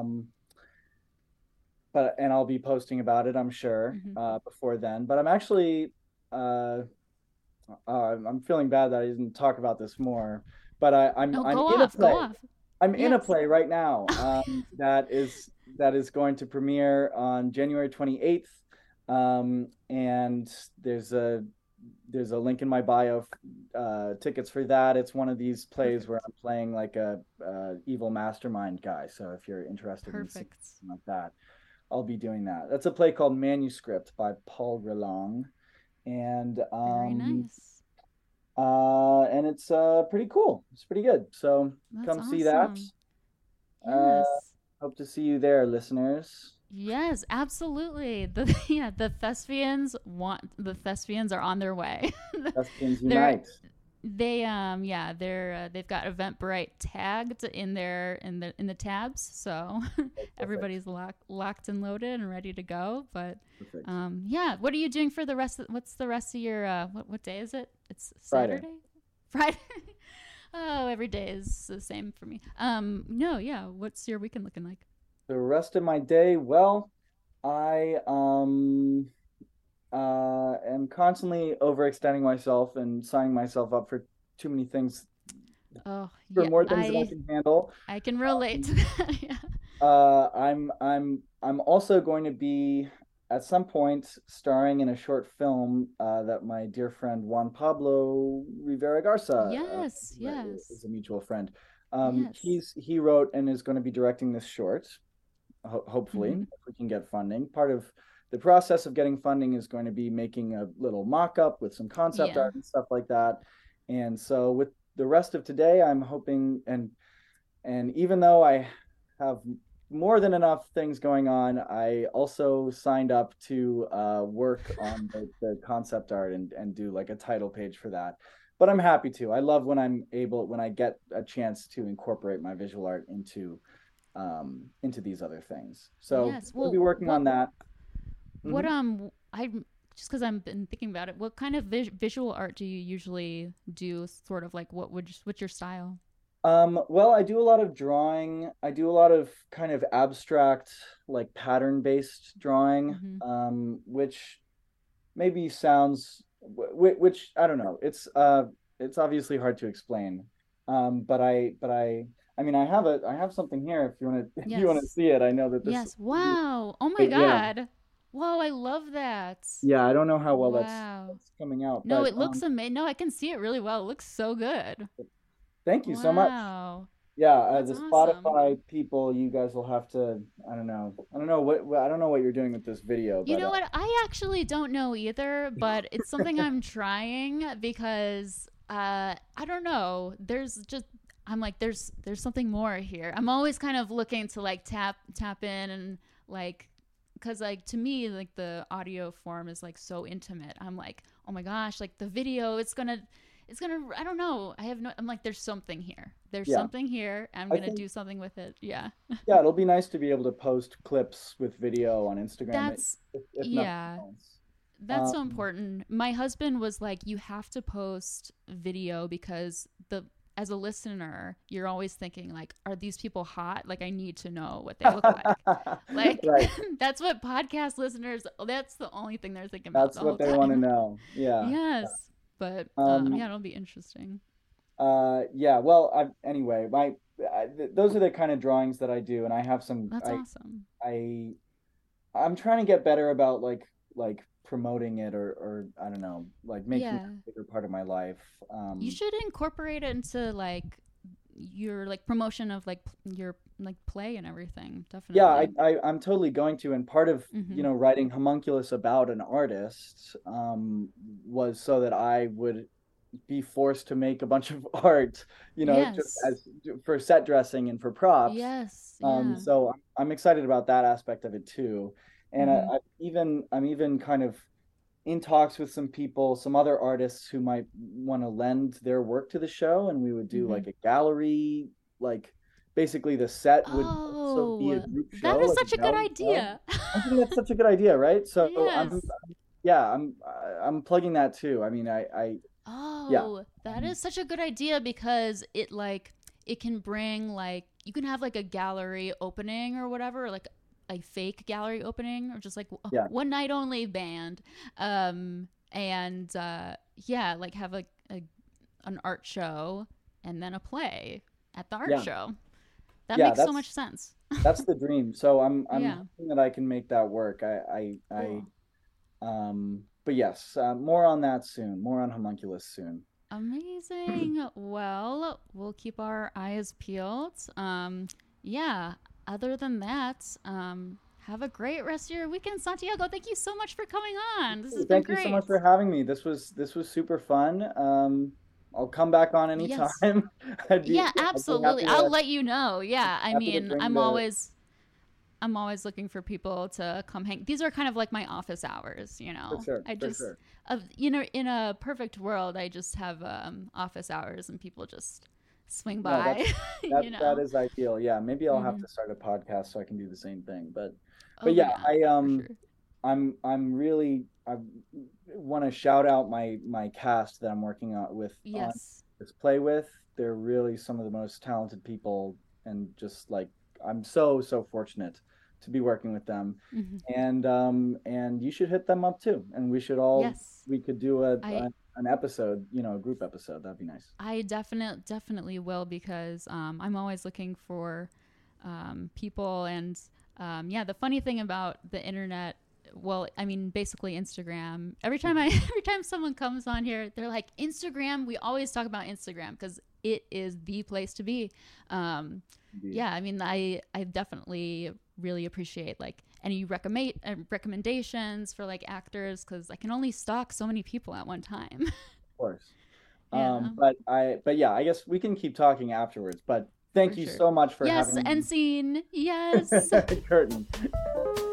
And I'll be posting about it, I'm sure, Mm-hmm. before then. But I'm actually uh, I'm feeling bad that I didn't talk about this more. But No, I'm go in a off, go play. off. I'm in a Yes. play right now, that is going to premiere on January 28th. And there's a link in my bio, tickets for that. It's one of these plays where Perfect. I'm playing like a evil mastermind guy. So if you're interested in seeing Perfect. something like that, I'll be doing that. That's a play called Manuscript by Paul Grelong, and Very nice. it's pretty cool. It's pretty good. So That's come see that. awesome. Uh, Yes. hope to see you there, listeners. Yes, absolutely. The thespians are on their way. Thespians they're unite. they've got Eventbrite tagged in the tabs, so Oh, perfect. everybody's locked and loaded and ready to go. But Perfect. yeah, what are you doing for what's the rest of your what day is it? It's Friday. Saturday? Friday. Oh, every day is the same for me. No, yeah, what's your weekend looking like? The rest of my day, well, I am constantly overextending myself and signing myself up for too many things, Oh, for yeah, more things than I I can handle. I can relate Um, to that. Yeah. I'm also going to be at some point starring in a short film that my dear friend Juan Pablo Rivera Garza, Yes, yes. is a mutual friend. Yes. He wrote and is going to be directing this short. Hopefully, Mhm. if we can get funding. Part of the process of getting funding is going to be making a little mock-up with some concept Yeah. art and stuff like that. And so with the rest of today, I'm hoping, and even though I have more than enough things going on, I also signed up to work on the concept art and do like a title page for that. But I'm happy to. I love when I get a chance to incorporate my visual art into these other things. So Yes. we'll be Well, working on that. what Hmm. I just because I've been thinking about it, what kind of visual art do you usually do? Sort of like what's your style? Well, I do a lot of drawing. I do a lot of kind of abstract, like pattern-based drawing, Mm-hmm. which maybe sounds, which I don't know. It's obviously hard to explain. But I I mean, I have something here if you want to if you want to Yes. see it. I know that this, Yes. Wow. Oh my yeah, God. Whoa, I love that. yeah. I don't know how well Wow. that's coming out, No, but it looks amazing. No, I can see it really well. It looks so good. thank you so much. Wow. Yeah, That's the awesome. Spotify people, you guys will have to. I don't know I don't know what you're doing with this video, You but know what? I actually don't know either, but it's something I'm trying because I don't know. There's just I'm like there's something more here. I'm always kind of looking to like tap in and like cuz like to me like the audio form is like so intimate. I'm like, "Oh my gosh, like the video it's going to I don't know. I have no I'm like there's something here. There's yeah, something here. I'm I going to think do something with it." Yeah. yeah, it'll be nice to be able to post clips with video on Instagram, That's if nothing yeah. else. That's so Um, important. My husband was like, "You have to post video because the as a listener, you're always thinking like, are these people hot? Like, I need to know what they look like." Like, right, that's what podcast listeners. That's the only thing they're thinking about that's the what whole they want to time. know. Yeah. Yes, but yeah, Um, it'll be interesting. yeah. Well, anyway, those are the kind of drawings that I do, and I have some. That's awesome. I I'm trying to get better about like promoting it or I don't know, like making it Yeah, a bigger part of my life. you should incorporate it into like your like promotion of like your like play and everything. Yeah, Definitely. I'm totally going to, and part of, Mm-hmm. writing Homunculus about an artist, was so that I would be forced to make a bunch of art, just Yes. as for set dressing and for props. Yes. Yeah. So I'm excited about that aspect of it too. And Mm-hmm. I'm even kind of in talks with some people, some other artists who might want to lend their work to the show, and we would do Mm-hmm. like a gallery, like basically the set would also be a Oh, group that show, is like such a a good gallery show. idea. I think that's such a good idea, right? So Yes. yeah, I'm plugging that too. I mean, yeah, Oh, that is such a good idea because it like it can bring like you can have like a gallery opening or whatever, or like a fake gallery opening or just like a yeah, one night only band. And yeah, like have an art show and then a play at the art yeah, show. That yeah. makes so much sense. That's the dream. So I'm Yeah. hoping that I can make that work. Cool. But yes, more on that soon. More on Homunculus soon. Amazing. Well, we'll keep our eyes peeled. Yeah. Other than that, have a great rest of your weekend, Santiago. Thank you so much for coming on. This has been Thank you so great. much for having me. This was super fun. I'll come back on Yes. anytime. Yeah, I'd be absolutely. happy I'll to let you know. Yeah. I mean, bring the I'm always looking for people to come hang. These are kind of like my office hours, you for know. sure, I for just sure. in a perfect world, I just have office hours and people just swing No, by, you that know. is ideal. Yeah, maybe I'll have Hmm. to start a podcast so I can do the same thing. But Oh yeah, yeah, for sure. I'm really I want to shout out my cast that I'm working on Yes. this play with. They're really some of the most talented people, and just like I'm so fortunate to be working with them. Hmm. And you should hit them up too. And Yes. we could do I an episode, a group episode. That'd be nice. I definitely will because I'm always looking for people and yeah. The funny thing about the internet, well, I mean, basically Instagram. Every time every time someone comes on here, they're like Instagram. We always talk about Instagram because it is the place to be. Um, Indeed. yeah, I mean, I definitely really appreciate like any recommendations for like actors because I can only stalk so many people at one time. Of course. Yeah, But yeah, I guess we can keep talking afterwards. But for thank you sure. so much for Yes, having end scene. Yes. me. Curtain.